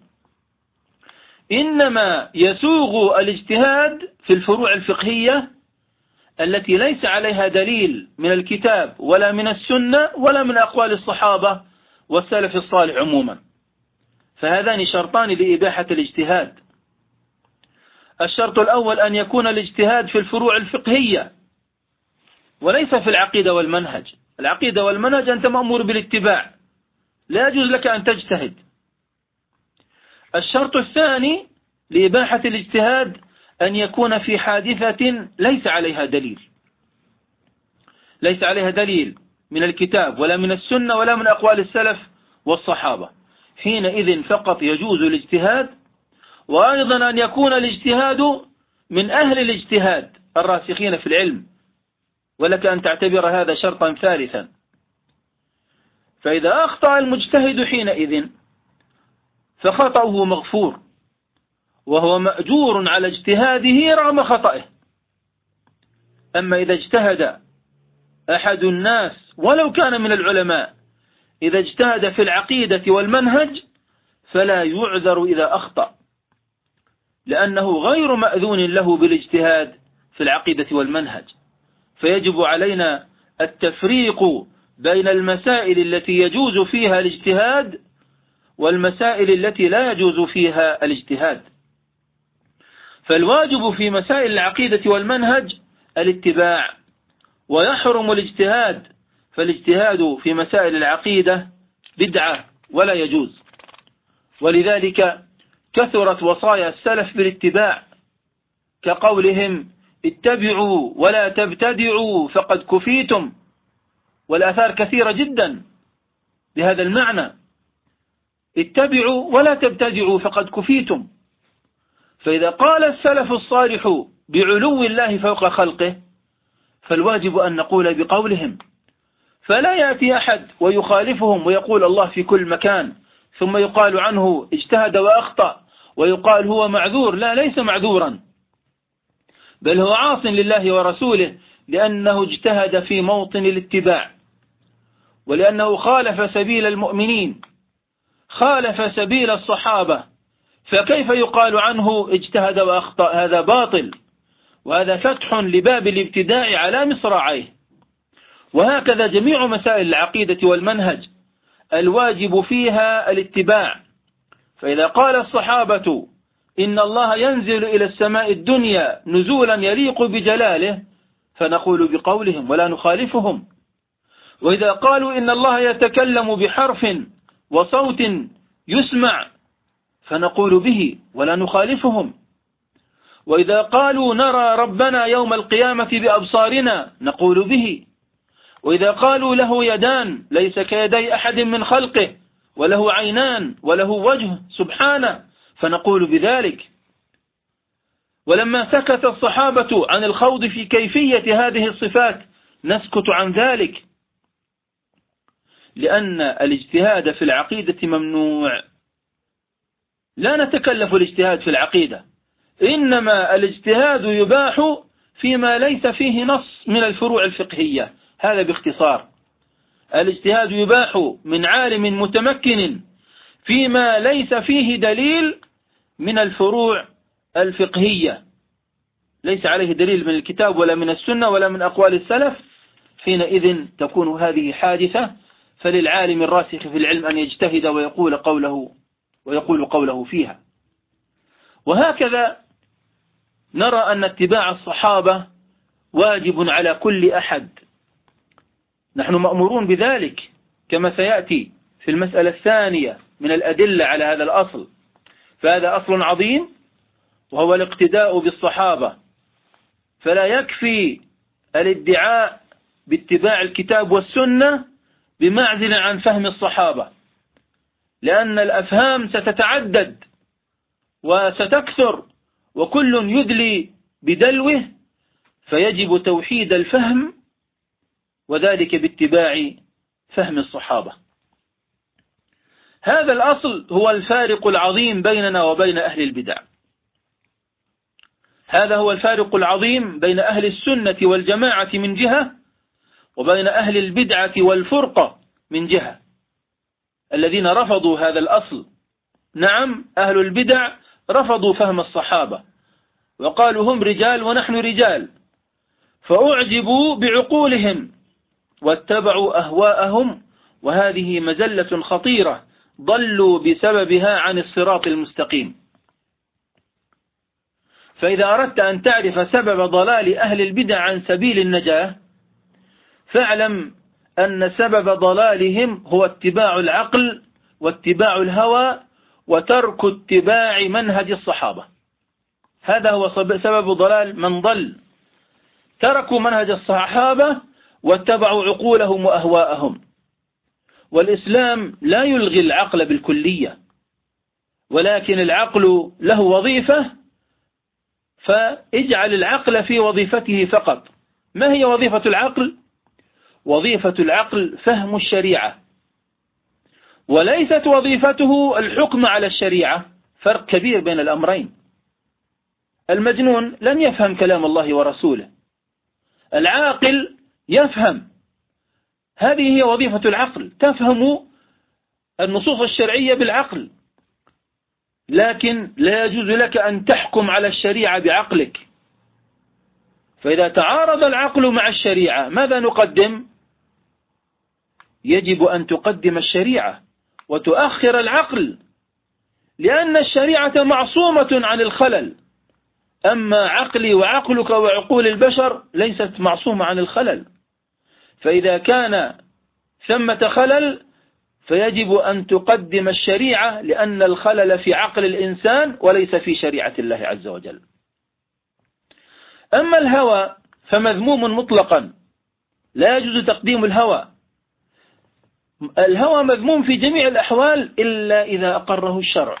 إنما يسوغ الاجتهاد في الفروع الفقهية التي ليس عليها دليل من الكتاب ولا من السنة ولا من أقوال الصحابة والسلف الصالح عموما، فهذان شرطان لإباحة الاجتهاد. الشرط الأول أن يكون الاجتهاد في الفروع الفقهية وليس في العقيدة والمنهج. العقيدة والمنهج أنت مأمور بالاتباع، لا يجوز لك أن تجتهد. الشرط الثاني لإباحة الاجتهاد أن يكون في حادثة ليس عليها دليل، ليس عليها دليل من الكتاب ولا من السنة ولا من أقوال السلف والصحابة، حينئذ فقط يجوز الاجتهاد. وأيضا أن يكون الاجتهاد من أهل الاجتهاد الراسخين في العلم، ولك أن تعتبر هذا شرطا ثالثا. فإذا أخطأ المجتهد حينئذ فخطأه مغفور، وهو مأجور على اجتهاده رغم خطئه. أما إذا اجتهد أحد الناس ولو كان من العلماء، إذا اجتهد في العقيدة والمنهج فلا يعذر إذا أخطأ، لأنه غير مأذون له بالاجتهاد في العقيدة والمنهج. فيجب علينا التفريق بين المسائل التي يجوز فيها الاجتهاد والمسائل التي لا يجوز فيها الاجتهاد. فالواجب في مسائل العقيدة والمنهج الاتباع، ويحرم الاجتهاد، فالاجتهاد في مسائل العقيدة بدعة ولا يجوز. ولذلك كثرت وصايا السلف بالاتباع، كقولهم اتبعوا ولا تبتدعوا فقد كفيتم، والآثار كثيرة جدا بهذا المعنى. اتبعوا ولا تبتدعوا فقد كفيتم. فإذا قال السلف الصالح بعلو الله فوق خلقه فالواجب أن نقول بقولهم، فلا يأتي أحد ويخالفهم ويقول الله في كل مكان ثم يقال عنه اجتهد وأخطأ ويقال هو معذور. لا، ليس معذورا، بل هو عاص لله ورسوله، لأنه اجتهد في موطن الاتباع، ولأنه خالف سبيل المؤمنين، خالف سبيل الصحابة، فكيف يقال عنه اجتهد وأخطأ؟ هذا باطل، وهذا فتح لباب الابتداع على مصراعيه. وهكذا جميع مسائل العقيدة والمنهج الواجب فيها الاتباع. فإذا قال الصحابة إن الله ينزل إلى السماء الدنيا نزولا يليق بجلاله فنقول بقولهم ولا نخالفهم. وإذا قالوا إن الله يتكلم بحرف وصوت يسمع فنقول به ولا نخالفهم. وإذا قالوا نرى ربنا يوم القيامة بأبصارنا نقول به. وإذا قالوا له يدان ليس كيدي أحد من خلقه، وله عينان وله وجه سبحانه، فنقول بذلك. ولما سكت الصحابة عن الخوض في كيفية هذه الصفات نسكت عن ذلك، لأن الاجتهاد في العقيدة ممنوع. لا نتكلف الاجتهاد في العقيدة، إنما الاجتهاد يباح فيما ليس فيه نص من الفروع الفقهية. هذا باختصار. الاجتهاد يباح من عالم متمكن فيما ليس فيه دليل من الفروع الفقهية، ليس عليه دليل من الكتاب ولا من السنة ولا من أقوال السلف، حينئذ تكون هذه حادثة، فللعالم الراسخ في العلم أن يجتهد ويقول قوله ويقول قوله فيها. وهكذا نرى أن اتباع الصحابة واجب على كل أحد، نحن مأمورون بذلك كما سيأتي في المسألة الثانية من الأدلة على هذا الأصل. فهذا أصل عظيم وهو الاقتداء بالصحابة، فلا يكفي الادعاء باتباع الكتاب والسنة بمعزل عن فهم الصحابة، لأن الأفهام ستتعدد وستكثر وكل يدلي بدلوه، فيجب توحيد الفهم وذلك باتباع فهم الصحابة. هذا الأصل هو الفارق العظيم بيننا وبين أهل البدع. هذا هو الفارق العظيم بين أهل السنة والجماعة من جهة، وبين أهل البدعة والفرقة من جهة، الذين رفضوا هذا الأصل. نعم، أهل البدع رفضوا فهم الصحابة وقالوا هم رجال ونحن رجال، فأعجبوا بعقولهم واتبعوا أهواءهم، وهذه مزلة خطيرة ضلوا بسببها عن الصراط المستقيم. فإذا أردت أن تعرف سبب ضلال أهل البدع عن سبيل النجاة، فاعلم أن سبب ضلالهم هو اتباع العقل واتباع الهوى وترك اتباع منهج الصحابة. هذا هو سبب ضلال من ضل، تركوا منهج الصحابة واتبعوا عقولهم وأهواءهم. والإسلام لا يلغي العقل بالكلية، ولكن العقل له وظيفة، فاجعل العقل في وظيفته فقط. ما هي وظيفة العقل؟ وظيفة العقل فهم الشريعة، وليست وظيفته الحكم على الشريعة. فرق كبير بين الأمرين. المجنون لن يفهم كلام الله ورسوله، العاقل يفهم. هذه هي وظيفة العقل، تفهم النصوص الشرعية بالعقل، لكن لا يجوز لك أن تحكم على الشريعة بعقلك. فإذا تعارض العقل مع الشريعة ماذا نقدم؟ يجب أن تقدم الشريعة وتؤخر العقل، لأن الشريعة معصومة عن الخلل، أما عقلي وعقلك وعقول البشر ليست معصومة عن الخلل. فإذا كان ثمة خلل فيجب أن تقدم الشريعة، لأن الخلل في عقل الإنسان وليس في شريعة الله عز وجل. أما الهوى فمذموم مطلقا، لا يجوز تقديم الهوى. الهوى مذموم في جميع الأحوال إلا إذا أقره الشرع.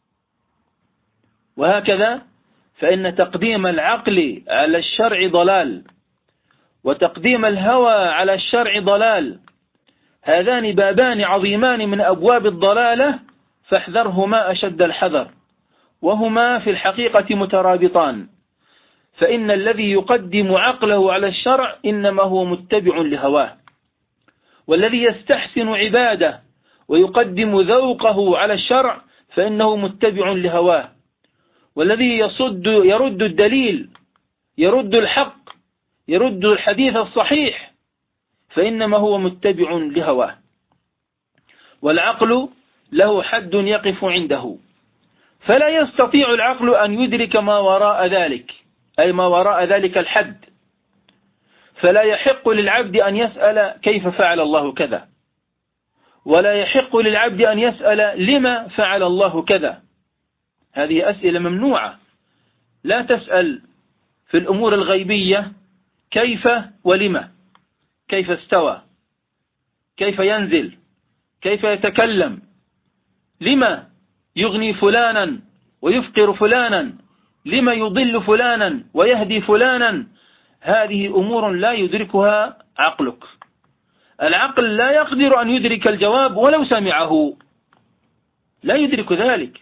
وهكذا فإن تقديم العقل على الشرع ضلال، وتقديم الهوى على الشرع ضلال. هذان بابان عظيمان من أبواب الضلالة، فاحذرهما أشد الحذر، وهما في الحقيقة مترابطان. فإن الذي يقدم عقله على الشرع إنما هو متبع لهواه، والذي يستحسن عباده ويقدم ذوقه على الشرع فإنه متبع لهواه، والذي يصد يرد الدليل، يرد الحق، يرد الحديث الصحيح، فإنما هو متبع لهواه. والعقل له حد يقف عنده، فلا يستطيع العقل أن يدرك ما وراء ذلك، أي ما وراء ذلك الحد. فلا يحق للعبد أن يسأل كيف فعل الله كذا، ولا يحق للعبد أن يسأل لما فعل الله كذا. هذه أسئلة ممنوعة. لا تسأل في الأمور الغيبية كيف ولما، كيف استوى، كيف ينزل، كيف يتكلم، لما يغني فلانا ويفقر فلانا، لما يضل فلانا ويهدي فلانا. هذه أمور لا يدركها عقلك. العقل لا يقدر أن يدرك الجواب ولو سمعه، لا يدرك ذلك.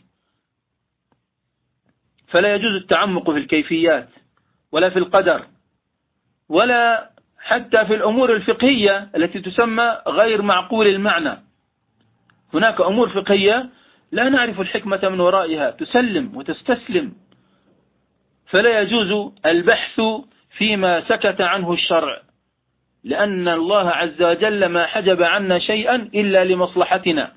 فلا يجوز التعمق في الكيفيات ولا في القدر ولا حتى في الأمور الفقهية التي تسمى غير معقول المعنى. هناك أمور فقهية لا نعرف الحكمة من ورائها، تسلم وتستسلم. فلا يجوز البحث فيما سكت عنه الشرع، لأن الله عز وجل ما حجب عنا شيئا إلا لمصلحتنا.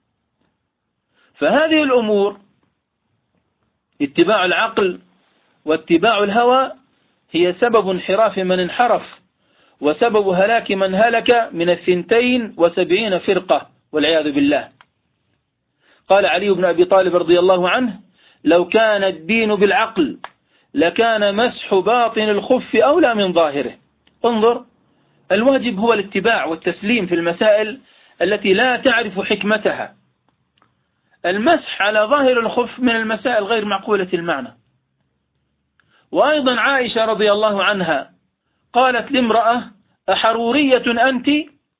فهذه الأمور اتباع العقل واتباع الهوى هي سبب انحراف من انحرف، وسبب هلاك من هلك من الثنتين وسبعين فرقة والعياذ بالله. قال علي بن أبي طالب رضي الله عنه: لو كان الدين بالعقل لكان مسح باطن الخف أولى من ظاهره. انظر، الواجب هو الاتباع والتسليم في المسائل التي لا تعرف حكمتها. المسح على ظاهر الخف من المسائل غير معقولة المعنى. وأيضا عائشة رضي الله عنها قالت لامرأة: أحرورية أنت؟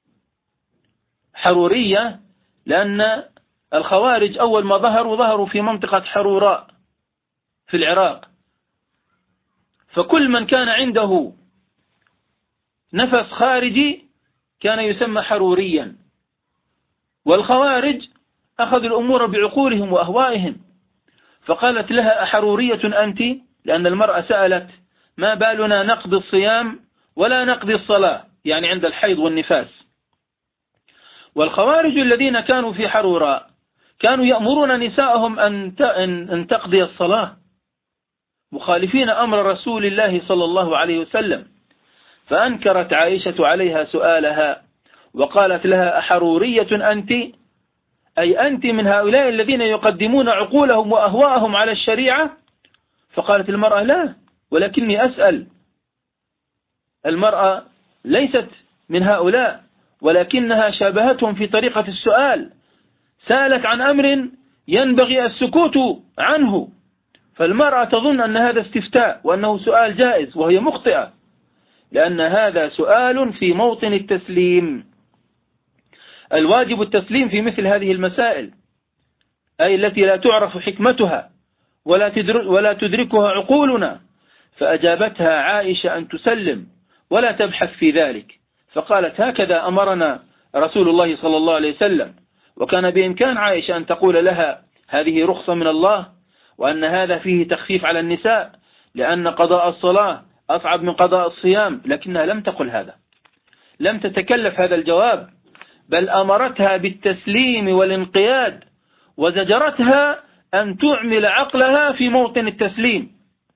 حرورية لأن الخوارج أول ما ظهروا ظهروا في منطقة حروراء في العراق، فكل من كان عنده نفس خارجي كان يسمى حروريا. والخوارج أخذوا الأمور بعقولهم وأهوائهم، فقالت لها: أحرورية أنت؟ لأن المرأة سألت: ما بالنا نقضي الصيام ولا نقضي الصلاة، يعني عند الحيض والنفاس. والخوارج الذين كانوا في حروراء كانوا يأمرون نساءهم أن تقضي الصلاة، مخالفين أمر رسول الله صلى الله عليه وسلم. فأنكرت عائشة عليها سؤالها وقالت لها: أحرورية أنت؟ أي أنت من هؤلاء الذين يقدمون عقولهم وأهواءهم على الشريعة؟ فقالت المرأة: لا، ولكني أسأل. المرأة ليست من هؤلاء، ولكنها شابهتهم في طريقة السؤال، سألت عن أمر ينبغي السكوت عنه، فالمرأة تظن أن هذا استفتاء وأنه سؤال جائز، وهي مخطئة، لأن هذا سؤال في موطن التسليم. الواجب التسليم في مثل هذه المسائل، أي التي لا تعرف حكمتها ولا تدركها عقولنا. فأجابتها عائشة أن تسلم ولا تبحث في ذلك، فقالت: هكذا أمرنا رسول الله صلى الله عليه وسلم. وكان بإمكان عائشة أن تقول لها: هذه رخصة من الله، وأن هذا فيه تخفيف على النساء، لأن قضاء الصلاة أصعب من قضاء الصيام، لكنها لم تقل هذا، لم تتكلف هذا الجواب، بل أمرتها بالتسليم والانقياد، وزجرتها أن تعمل عقلها في موطن التسليم.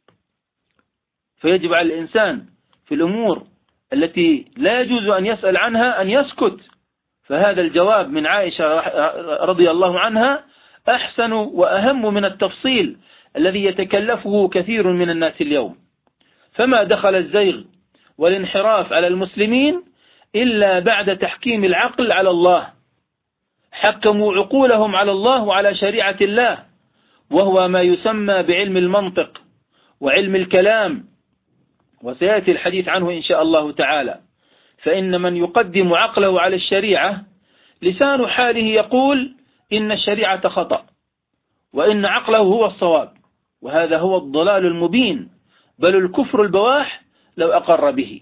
فيجب على الإنسان في الأمور التي لا يجوز أن يسأل عنها أن يسكت. فهذا الجواب من عائشة رضي الله عنها أحسن وأهم من التفصيل الذي يتكلفه كثير من الناس اليوم. فما دخل الزيغ والانحراف على المسلمين إلا بعد تحكيم العقل على الله. حكموا عقولهم على الله وعلى شريعة الله، وهو ما يسمى بعلم المنطق وعلم الكلام، وسيأتي الحديث عنه إن شاء الله تعالى. فإن من يقدم عقله على الشريعة لسان حاله يقول إن الشريعة خطأ، وإن عقله هو الصواب، وهذا هو الضلال المبين، بل الكفر البواح لو أقر به.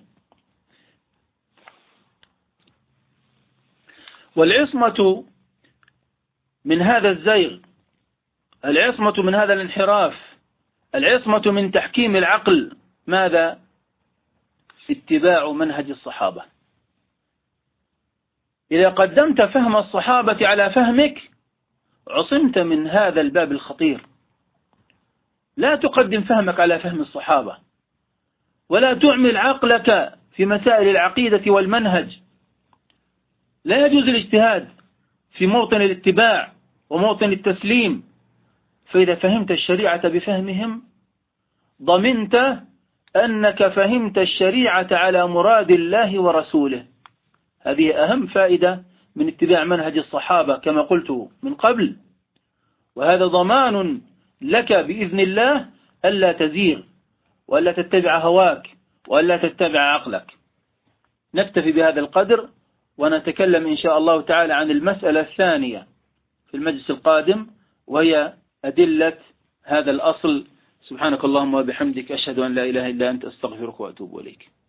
والعصمة من هذا الزيغ، العصمة من هذا الانحراف، العصمة من تحكيم العقل، ماذا؟ اتباع منهج الصحابة. إذا قدمت فهم الصحابة على فهمك عصمت من هذا الباب الخطير. لا تقدم فهمك على فهم الصحابة، ولا تعمل عقلك في مسائل العقيدة والمنهج. لا يجوز الاجتهاد في موطن الاتباع وموطن التسليم. فإذا فهمت الشريعة بفهمهم ضمنت أنك فهمت الشريعة على مراد الله ورسوله، هذه أهم فائدة من اتباع منهج الصحابة كما قلت من قبل، وهذا ضمان لك بإذن الله ألا تزيغ وألا تتبع هواك وألا تتبع عقلك. نكتفي بهذا القدر، ونتكلم إن شاء الله تعالى عن المسألة الثانية في المجلس القادم، وهي أدلة هذا الأصل. سبحانك اللهم وبحمدك، أشهد أن لا إله إلا أنت، أستغفرك وأتوب إليك.